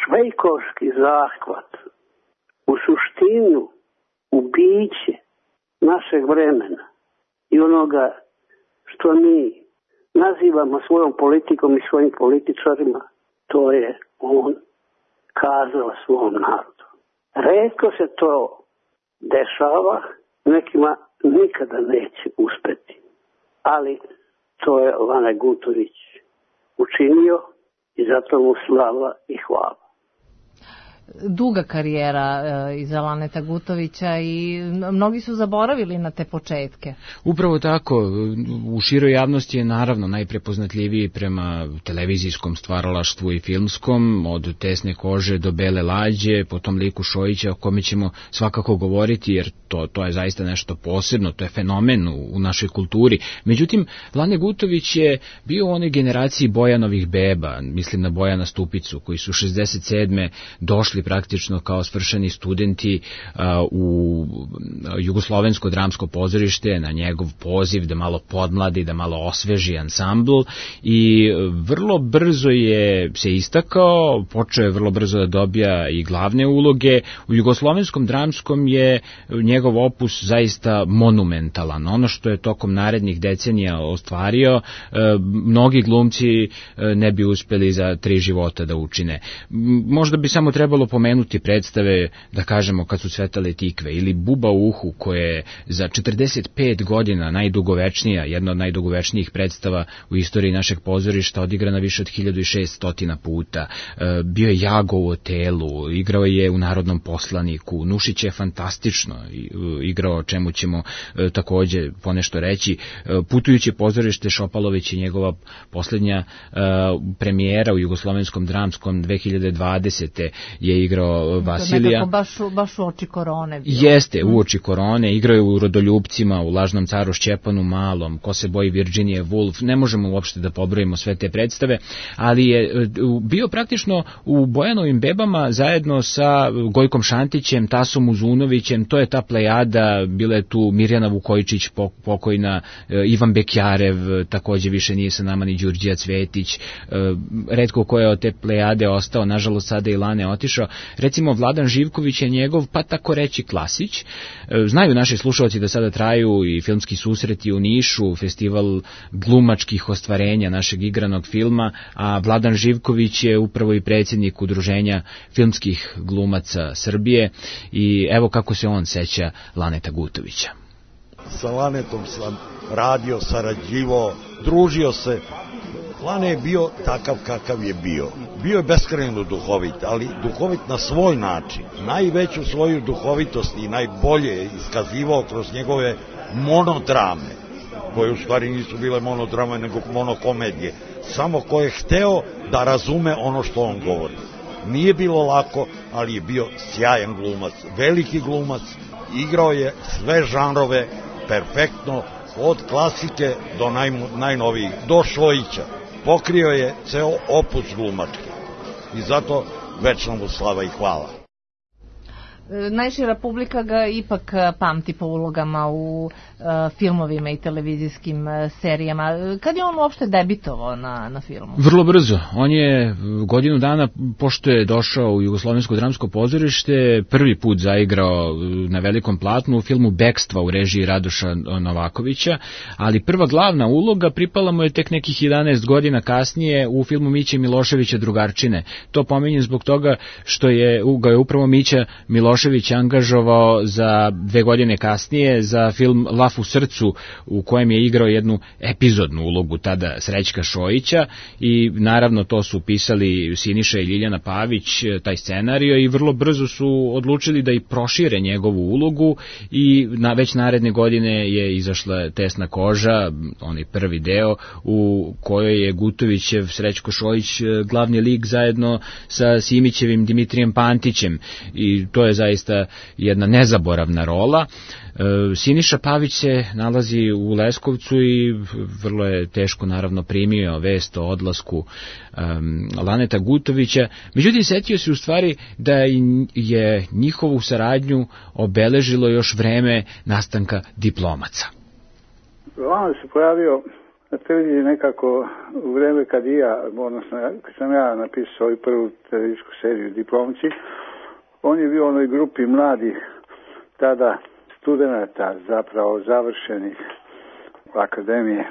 švejkovski zahvat, u suštinu, u biće našeg vremena i onoga što mi nazivamo svojom politikom i svojim političarima, to je on kazao svom narodu. Retko se to dešava, nekima nikada neće uspeti. Ali to je Lane Gutović učinio i zato mu slava i hvala. Duga karijera iza Laneta Gutovića i mnogi su zaboravili na te početke. Upravo tako, u široj javnosti je naravno najprepoznatljiviji prema televizijskom stvaralaštvu i filmskom, od Tesne kože do Bele lađe, potom liku Šojića o kome ćemo svakako govoriti, jer to je zaista nešto posebno, to je fenomen u našoj kulturi. Međutim, Lane Gutović je bio u onoj generaciji Bojanovih beba, mislim na Bojana Stupicu, koji su 67. došli praktično kao svršeni studenti u Jugoslovensko dramsko pozorište na njegov poziv da malo podmladi, da malo osveži ansambl i vrlo brzo je se istakao, počeo je vrlo brzo da dobija i glavne uloge. U Jugoslovenskom dramskom je njegov opus zaista monumentalan. Ono što je tokom narednih decenija ostvario, mnogi glumci ne bi uspeli za 3 života da učine. Možda bi samo trebalo pomenuti predstave, da kažemo, Kad su cvetale tikve ili Buba u uhu, koje je za 45 godina najdugovečnija, jedna od najdugovečnijih predstava u istoriji našeg pozorišta, odigrana više od 1600 puta. Bio je Jago u Otelu, igrao je u Narodnom poslaniku, Nušić je fantastično igrao, o čemu ćemo takođe ponešto reći. Putujuće pozorište Šopalović je njegova poslednja premijera u Jugoslovenskom dramskom 2020. je igrao Vasilija. Nekako baš u oči korone. Jeste, u oči korone. Igrao je u Rodoljupcima, u Lažnom caru Šćepanu Malom, Ko se boji Virginije Woolf. Ne možemo uopšte da pobrojimo sve te predstave, ali je bio praktično u Bojanovim bebama zajedno sa Gojkom Šantićem, Tasom Uzunovićem. To je ta plejada, bila je tu Mirjana Vukojičić pokojna, Ivan Bekjarev, takođe više nije sa nama ni Đurđija Cvetić. Retko ko je od te plejade ostao, nažalost sada i Lane otišao. Recimo Vladan Živković je njegov, pa tako reći, klasić. Znaju naši slušalci da sada traju i filmski susreti u Nišu, festival glumačkih ostvarenja našeg igranog filma, a Vladan Živković je upravo i predsjednik Udruženja filmskih glumaca Srbije i evo kako se on seća Laneta Gutovića. Sa Lanetom sam radio, sarađivao, družio se. Lane je bio takav kakav je bio. Bio je beskrajno duhovit, ali duhovit na svoj način. Najveću svoju duhovitost i najbolje je iskazivao kroz njegove monodrame, koje u stvari nisu bile monodrame, nego monokomedije. Samo ko je hteo da razume ono što on govori. Nije bilo lako, ali je bio sjajan glumac, veliki glumac, igrao je sve žanrove perfektno, od klasike do najnovijih, do Šojića. Pokrio je ceo opus glumački i zato večno mu slava i hvala. Najšira publika ga ipak pamti po ulogama u filmovima i televizijskim serijama. Kad je on uopšte debitovao na filmu? Vrlo brzo. On je godinu dana, pošto je došao u Jugoslovensko dramsko pozorište, prvi put zaigrao na velikom platnu u filmu Bekstva u režiji Radoša Novakovića, ali prva glavna uloga pripala mu je tek nekih 11 godina kasnije u filmu Miće Miloševića Drugarčine. To pominjem zbog toga što ga je upravo Mića Milošević angažovao za 2 godine kasnije za film Laf u srcu, u kojem je igrao jednu epizodnu ulogu tada Srećka Šojića i naravno to su pisali Siniša i Ljiljana Pavić, taj scenario, i vrlo brzo su odlučili da i prošire njegovu ulogu i već naredne godine je izašla Tesna koža, onaj prvi deo, u kojoj je Gutovićev Srećko Šojić glavni lik zajedno sa Simićevim Dimitrijem Pantićem i to je zaista jedna nezaboravna rola. Siniša Pavić se nalazi u Leskovcu i vrlo je teško naravno primio vest o odlasku Laneta Gutovića. Međutim, setio se u stvari da je njihovu saradnju obeležilo još vreme nastanka Diplomaca. Lane se pojavio na televiziji nekako u vreme kad kad sam ja napisao i prvu televizijsku seriju Diplomci. On je bio u onoj grupi mladih tada studenta, zapravo završenih akademije,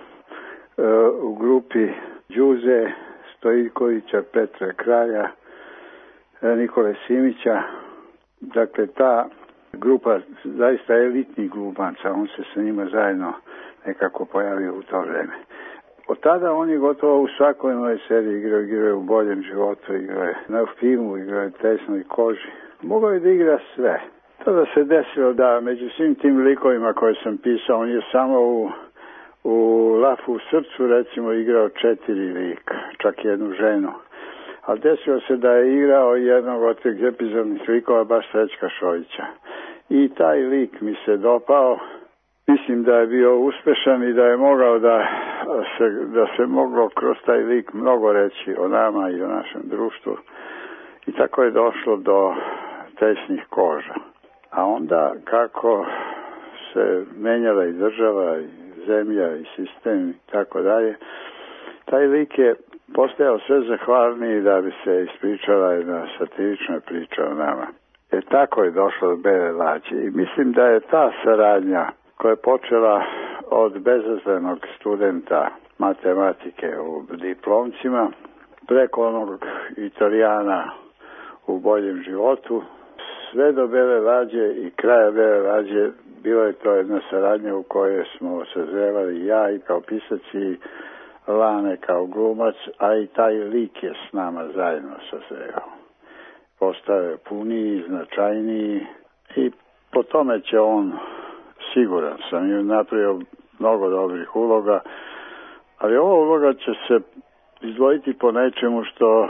u grupi Đuze Stojikovića, Petra Kralja, Nikole Simića. Dakle, ta grupa zaista elitnih glumaca, on se sa njima zajedno nekako pojavio u to vreme. Od tada on je gotovo u svakoj novoj seriji igrao je u Boljem životu, igrao je na filmu, igrao je Tesnoj koži. Mogao je da igra sve. Tada se desilo da među svim tim likovima koje sam pisao, on je samo u Lafu u srcu recimo igrao 4 lika, čak jednu ženu. Ali desilo se da je igrao jednog od tih epizodnih likova baš Srećka Šojića. I taj lik mi se dopao. Mislim da je bio uspešan i da je mogao da se moglo kroz taj lik mnogo reći o nama i o našem društvu. I tako je došlo do Tesnih koža. A onda kako se menjala i država i zemlja i sistem i tako dalje, taj lik je postajao sve zahvalniji da bi se ispričala jedna satirična priča o nama. Tako je došlo do Bele lađe i mislim da je ta saradnja koja je počela od bezazlenog studenta matematike u diplomcima preko onog Italijana u Boljem životu, sve do Bele lađe i kraja Bele lađe bilo je to jedna saradnja u kojoj smo sazrevali ja i kao pisac i Lane kao glumac, a i taj lik je s nama zajedno sazrevao. Postao je puniji, značajniji i po tome će on, siguran sam, je napravio mnogo dobrih uloga, ali ova uloga će se izdvojiti po nečemu što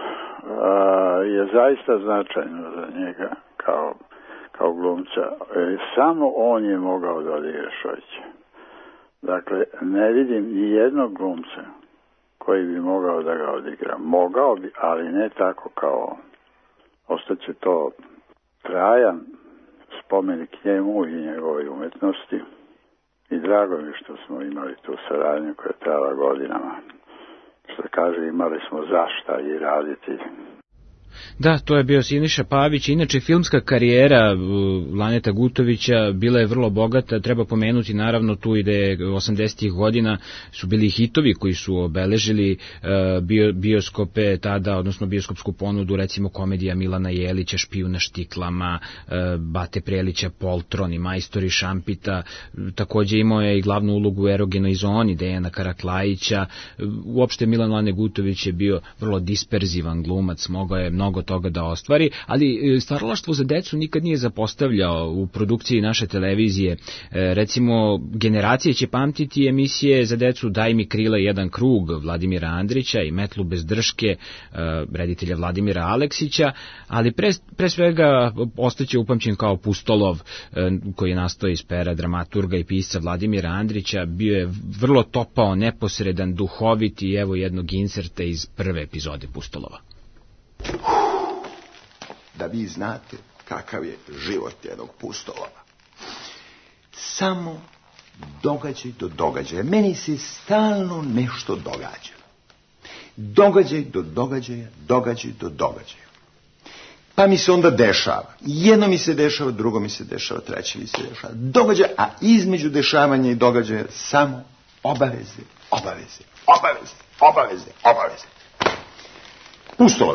je zaista značajno za njega kao glumca. Samo on je mogao da odigra Šojića. Dakle, ne vidim ni jednog glumca koji bi mogao da ga odigra. Mogao bi, ali ne tako kao on. Ostaće to trajan spomenik njemu i njegovoj umetnosti i drago mi što smo imali tu saradnju koja je trajala godinama. Što kaže, imali smo zašta i raditi. Da, to je bio Siniša Pavić. Inače, filmska karijera Laneta Gutovića bila je vrlo bogata. Treba pomenuti naravno tu i da je 80-ih godina su bili hitovi koji su obeležili bioskope tada, odnosno bioskopsku ponudu, recimo komedija Milana Jelića Špijun na štiklama, Bate Prelića Poltron i Majstori Šampita. Takođe imao je i glavnu ulogu u Erogenoj zoni Dejana Karaklajića. Uopšte Milan Lane Gutović je bio vrlo disperzivan glumac, mogao je mnogo toga da ostvari, ali stvaralaštvo za decu nikad nije zapostavljao u produkciji naše televizije. Recimo, generacije će pamtiti emisije za decu Daj mi krila jedan krug Vladimira Andrića i Metlu bez drške reditelja Vladimira Aleksića, ali pre svega ostaće upamćen kao Pustolov, koji je nastao iz pera dramaturga i pisca Vladimira Andrića. Bio je vrlo topao, neposredan, duhovit i evo jednog inserta iz prve epizode Pustolova. Da vi znate kakav je život jednog Pustolova. Samo događaj do događaja. Meni se stalno nešto događa. Događaj do događaja, događaj do događaja. Pa mi se onda dešava. Jedno mi se dešava, drugo mi se dešava, treće mi se dešava. Događaj, a između dešavanja i događaja samo obaveze, obaveze, obaveze, obaveze, obaveze. Pustolove.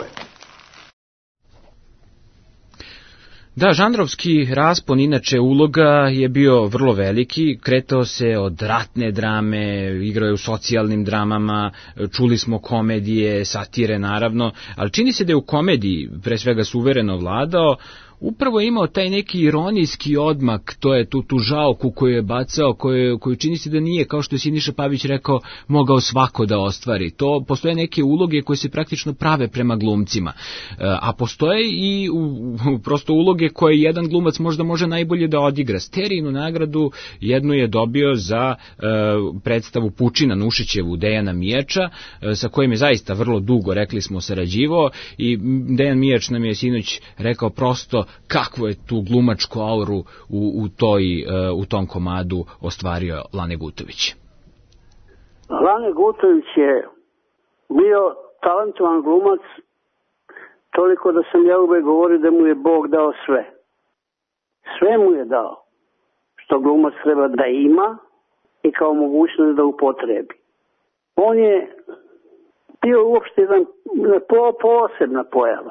Da, žanrovski raspon inače uloga je bio vrlo veliki, kretao se od ratne drame, igrao je u socijalnim dramama, čuli smo komedije, satire naravno, ali čini se da je u komediji pre svega suvereno vladao, upravo je imao taj neki ironijski odmak, to je tu žalku koju je bacao, koju čini se da nije, kao što je Siniša Pavić rekao, mogao svako da ostvari. To postoje neke uloge koje se praktično prave prema glumcima, a postoje i prosto uloge koje jedan glumac možda može najbolje da odigra. Sterijinu nagradu jednu je dobio za predstavu Pučina Nušićevu Dejana Mijača, sa kojim je zaista vrlo dugo, rekli smo, sarađivao, i Dejan Mijač nam je sinoć rekao prosto kakvu je tu glumačku auru u tom komadu ostvario Lane Gutović. Lane Gutović je bio talentovan glumac, toliko da sam ja uvek govorio da mu je Bog dao sve. Sve mu je dao. što glumac treba da ima i kao mogućnost da upotrebi. On je bio uopšte jedan posebna pojava.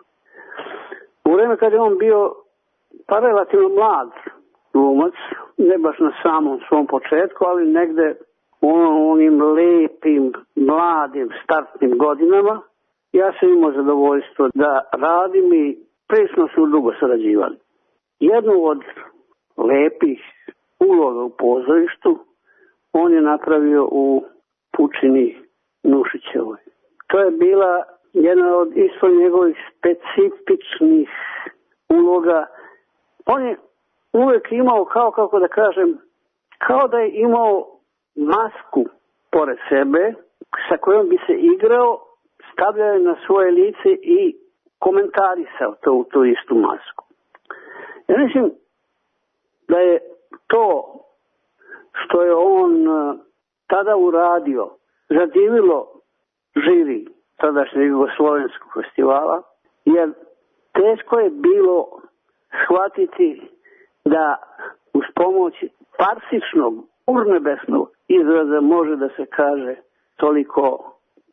U vreme kad je on bio pa relativno mlad glumac, ne baš na samom svom početku, ali negde u onim lepim, mladim, startnim godinama, ja sam imao zadovoljstvo da radim i prilično su dugo sarađivali. Jednu od lepih uloga u pozorištu on je napravio u Pučini Nušićevoj. To je bila jedna od isto njegovih specifičnih uloga. On je uvijek imao, kako da kažem, kao da je imao masku pored sebe sa kojom bi se igrao, stavljao na svoje lice i komentarisao tu istu masku. Ja mislim da je to što je on tada uradio zadivilo žiri tadašnjeg Jugoslovenskog festivala, jer teško je bilo shvatiti da uz pomoć farsičnog, urnebesnog izraza može da se kaže toliko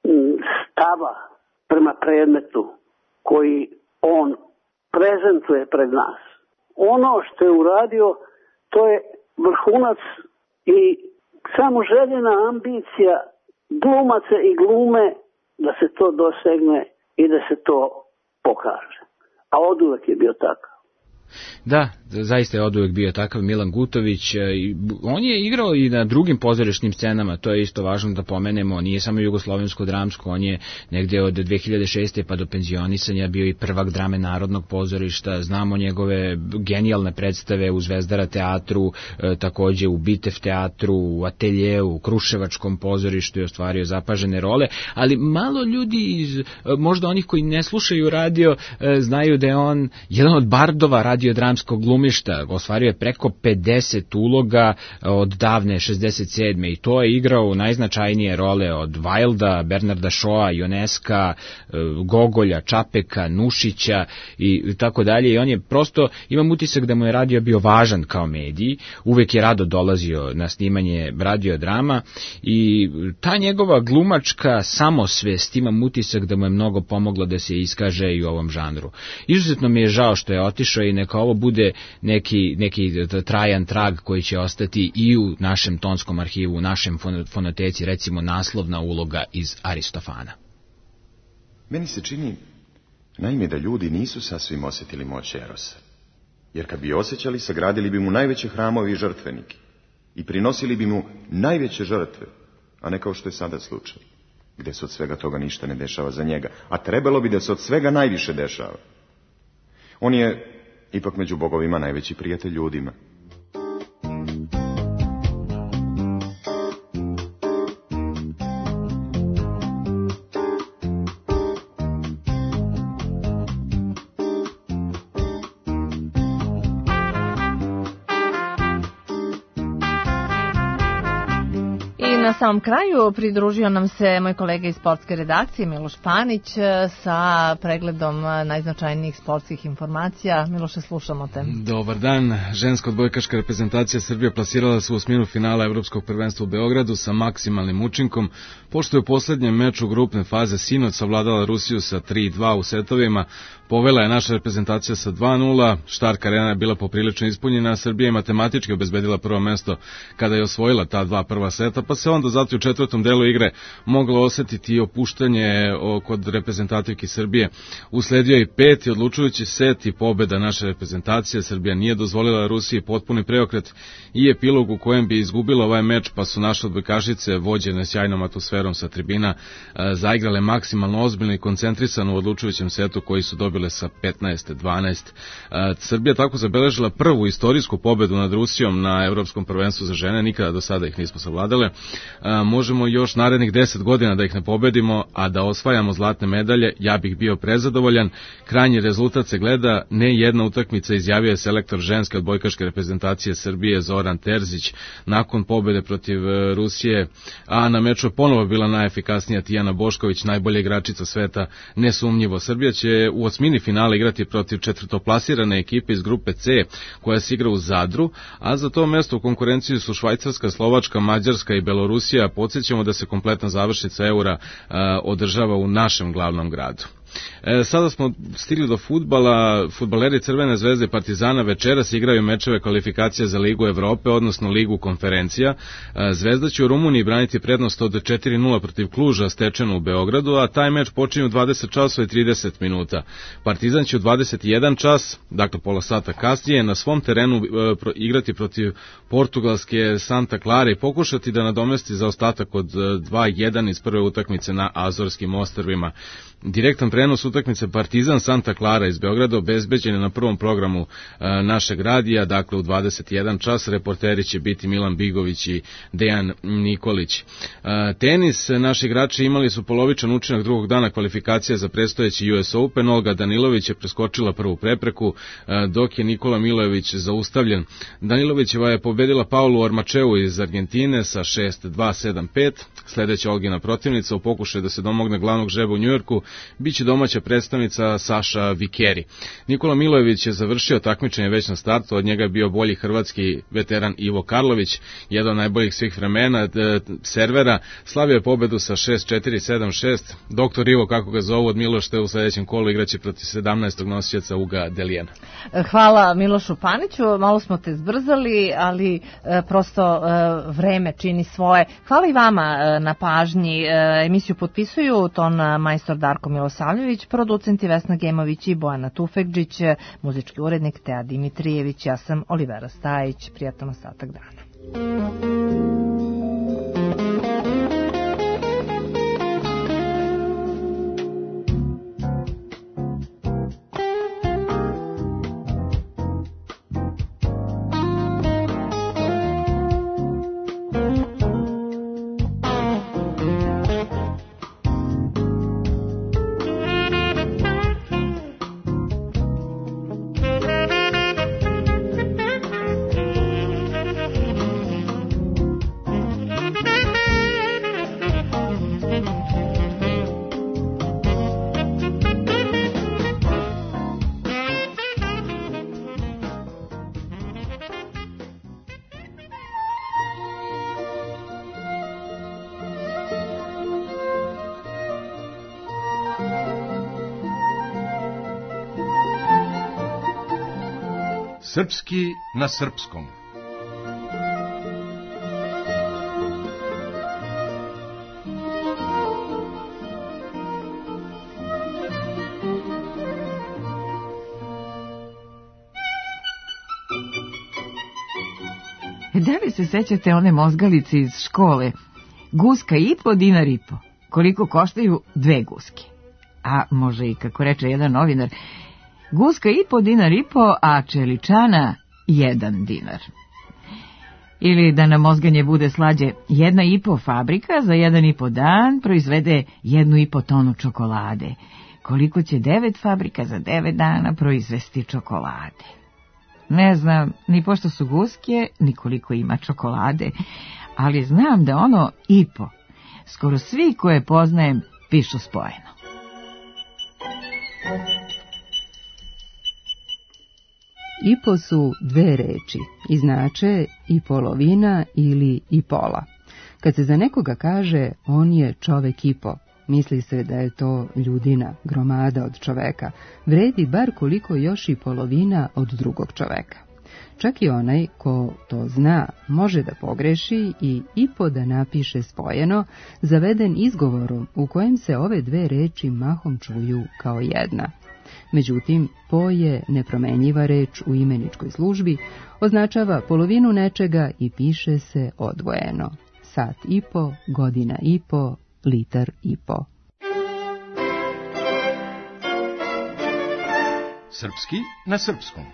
stava prema predmetu koji on prezentuje pred nas. Ono što je uradio, to je vrhunac i samo željena ambicija glumaca i glume da se to dosegne i da se to pokaže. A oduvek je bio takav. Da, zaista je oduvek bio takav Milan Gutović. On je igrao i na drugim pozorišnim scenama, to je isto važno da pomenemo. Nije samo jugoslovensko-dramsko, on je negde od 2006. pa do penzionisanja bio i prvak drame Narodnog pozorišta. Znamo njegove genijalne predstave u Zvezdara teatru, takođe u Bitev teatru, u Ateljeu, u Kruševačkom pozorištu je ostvario zapažene role, ali malo ljudi, možda onih koji ne slušaju radio, znaju da je on jedan od bardova radiodramskog glumišta, ostvario je preko 50 uloga od davne 67. i to je igrao najznačajnije role od Wilda, Bernarda Shawa, Ionesca, Gogolja, Čapeka, Nušića i tako dalje. I on je prosto, imam utisak da mu je radio bio važan kao medij, uvek je rado dolazio na snimanje radiodrama i ta njegova glumačka samosvest, imam utisak da mu je mnogo pomoglo da se iskaže i u ovom žanru. Izuzetno mi je žao što je otišao i neka ovo bude neki trajan trag koji će ostati i u našem tonskom arhivu, u našem fonoteci, recimo naslovna uloga iz Aristofana. Meni se čini, naime, da ljudi nisu sasvim osjetili moć Erosa. Jer kad bi osjećali, sagradili bi mu najveće hramove i žrtvenike i prinosili bi mu najveće žrtve, a ne kao što je sada slučaj, gde se od svega toga ništa ne dešava za njega, a trebalo bi da se od svega najviše dešava. On je ipak među bogovima najveći prijatelj ljudima. Na samom kraju pridružio nam se moj kolega iz sportske redakcije Miloš Panić sa pregledom najznačajnijih sportskih informacija. Miloše, slušamo te. Dobar dan. Ženska odbojkaška reprezentacija Srbije plasirala se u osminu finala Evropskog prvenstva u Beogradu sa maksimalnim učinkom, pošto je u poslednjem meču grupne faze sinoć savladala Rusiju sa 3-2 u setovima. Povela je naša reprezentacija sa 2-0, Štark Arena je bila poprilično ispunjena, a Srbija je matematički obezbedila prvo mesto kada je osvojila ta dva prva seta, pa se onda zato u četvrtom delu igre moglo osetiti i opuštanje kod reprezentativki Srbije. Usledio je i peti odlučujući set i pobeda naše reprezentacije. Srbija nije dozvolila Rusiji potpuni preokret i epilog u kojem bi izgubila ovaj meč, pa su naše odbojkašice vođene sjajnom atmosferom sa tribina zaigrale maksimalno ozbiljno i koncentrisano u odlučujućem setu koji su dobile sa 15-12. Srbija tako zabeležila prvu istorijsku pobedu nad Rusijom na Evropskom prvenstvu za žene, nikada do sada ih nismo savladale. možemo još narednih 10 godina da ih ne pobedimo, a da osvajamo zlatne medalje, ja bih bio prezadovoljan. Krajnji rezultat se gleda, ne jedna utakmica, izjavio je selektor ženske odbojkaške reprezentacije Srbije Zoran Terzić nakon pobede protiv Rusije, a na meču je ponovo bila najefikasnija Tijana Bošković, najbolja igračica sveta, nesumnjivo. Srbija će u osmini finala igrati protiv četvrtoplasirane ekipe iz grupe C, koja se igra u Zadru, a za to mesto u konkurenciji su Švajcarska, Slovačka, Mađarska i Belorusija. Podsjećamo da se kompletna završnica Eura održava u našem glavnom gradu. Sada smo stigli do fudbala. Fudbaleri Crvene zvezde i Partizana večeras igraju mečeve kvalifikacija za Ligu Evrope, odnosno Ligu konferencija. Zvezda će u Rumuniji braniti prednost od 4:0 protiv Kluža stečenu u Beogradu, a taj meč počinje u 20 časova i 30 minuta. Partizan će u 21 čas, dakle pola sata kasnije, na svom terenu igrati protiv portugalske Santa Clara i pokušati da nadomesti zaostatak od 2:1 iz prve utakmice na Azorskim ostrvima. Direktan prenos utakmice Partizan Santa Clara iz Beograda obezbeđen je na prvom programu našeg radija, dakle u 21 čas. Reporteri će biti Milan Bigović i Dejan Nikolić. Tenis, naši igrači imali su polovičan učinak drugog dana kvalifikacija za predstojeći US Open. Olga Danilović je preskočila prvu prepreku, dok je Nikola Milojević zaustavljen. Danilovićeva je pobedila Paulu Armačevu iz Argentine sa 6-2-7-5. Sledeća Olgina protivnica u pokušaju da se domogne glavnog žreba u Njujorku biće domaća predstavnica Saša Vikeri. Nikola Milojević je završio takmičenje već na startu, od njega je bio bolji hrvatski veteran Ivo Karlović, jedan od najboljih svih vremena servera, slavio je pobedu sa 6-4-7-6. Doktor Ivo, kako ga zovu od Milošte, u sledećem kolu igraće protiv 17. nosioca Uga Delijena. Hvala Milošu Paniću, malo smo te zbrzali, ali prosto vreme čini svoje. Hvala i vama na pažnji. Emisiju potpisuju ton majstor Darko Milosavljević, producenti Vesna Gemović i Bojana Tufekđić, muzički urednik Teja Dimitrijević, ja sam Olivera Stajić. Prijatan ostatak dana. Srpski na srpskom. Da li se sećate one mozgalice iz škole? Guska i po, dinar i po. Koliko koštaju 2 guske? A može i, kako reče jedan novinar, guska i po, dinar i po, a čeličana 1 dinar. Ili da nam mozganje bude slađe, 1,5 fabrika za 1,5 dan proizvede 1,5 tonu čokolade. Koliko će 9 fabrika za 9 dana proizvesti čokolade? Ne znam ni pošto su guske, ni koliko ima čokolade, ali znam da ono i po, skoro svi koje poznajem pišu spojeno. IPO su 2 reči i znače i polovina ili i pola. Kad se za nekoga kaže on je čovek IPO, misli se da je to ljudina, gromada od čoveka, vredi bar koliko još i polovina od drugog čoveka. Čak i onaj ko to zna može da pogreši i IPO da napiše spojeno, zaveden izgovorom u kojem se ove 2 reči mahom čuju kao jedna. Međutim, po je nepromenjiva reč u imeničkoj službi, označava polovinu nečega i piše se odvojeno. Sat i po, godina i po, litar i po. Srpski na srpskom.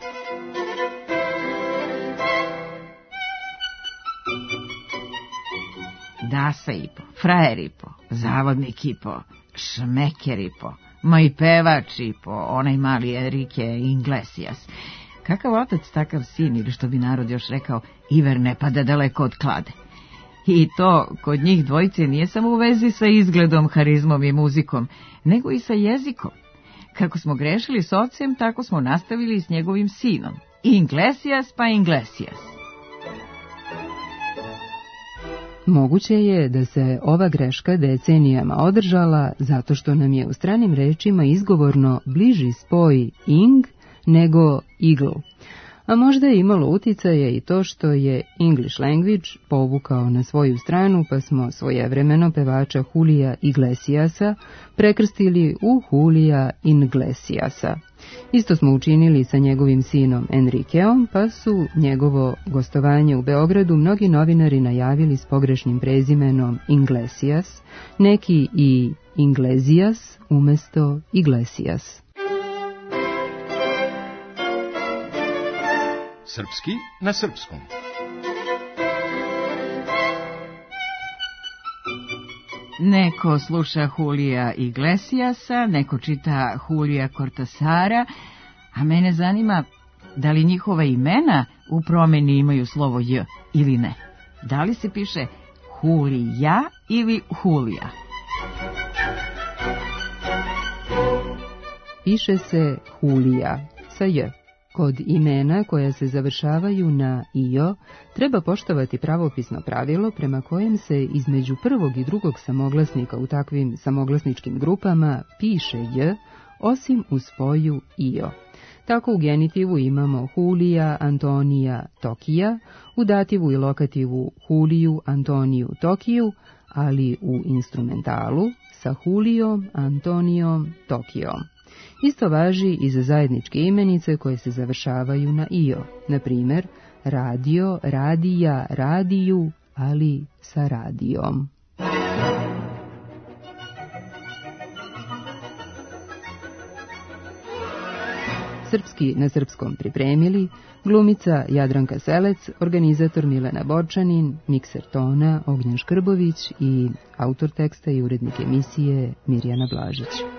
Dasa i po, frajer i po, zavodnik i po, šmeker i po, ma i pevač i po, onaj mali Enrique Iglesias. Kakav otac, takav sin, ili što bi narod još rekao, iver ne pada daleko od klade. I to kod njih dvojice nije samo u vezi sa izgledom, harizmom i muzikom, nego i sa jezikom. Kako smo grešili s ocem, tako smo nastavili s njegovim sinom. Iglesias pa Iglesias. Moguće je da se ova greška decenijama održala zato što nam je u stranim rečima izgovorno bliži spoj ing nego eagle. A možda je imalo uticaja i to što je English language povukao na svoju stranu, pa smo svojevremeno pevača Julija Iglesiasa prekrstili u Julija Iglesiasa. Isto smo učinili sa njegovim sinom Enriqueom, pa su njegovo gostovanje u Beogradu mnogi novinari najavili s pogrešnim prezimenom Iglesias, neki i Iglesias umesto Iglesias. Srpski na srpskom. Neko sluša Julija Iglesiasa, neko čita Julija Cortasara, a mene zanima da li njihova imena u promeni imaju slovo J ili ne. Da li se piše Julija ili Julija? Piše se Julija sa J. Kod imena koja se završavaju na io treba poštovati pravopisno pravilo prema kojem se između prvog i drugog samoglasnika u takvim samoglasničkim grupama piše j, osim u spoju io. Tako u genitivu imamo Julija, Antonija, Tokija, u dativu i lokativu Juliju, Antoniju, Tokiju, ali u instrumentalu sa Julijom, Antonijom, Tokijom. Isto važi i za zajedničke imenice koje se završavaju na io, na primjer radio, radija, radiju, ali sa radijom. Srpski na srpskom pripremili glumica Jadranka Selec, organizator Milena Borčanin, mikser tona Ognjen Škrbović i autor teksta i urednik emisije Mirjana Blažić.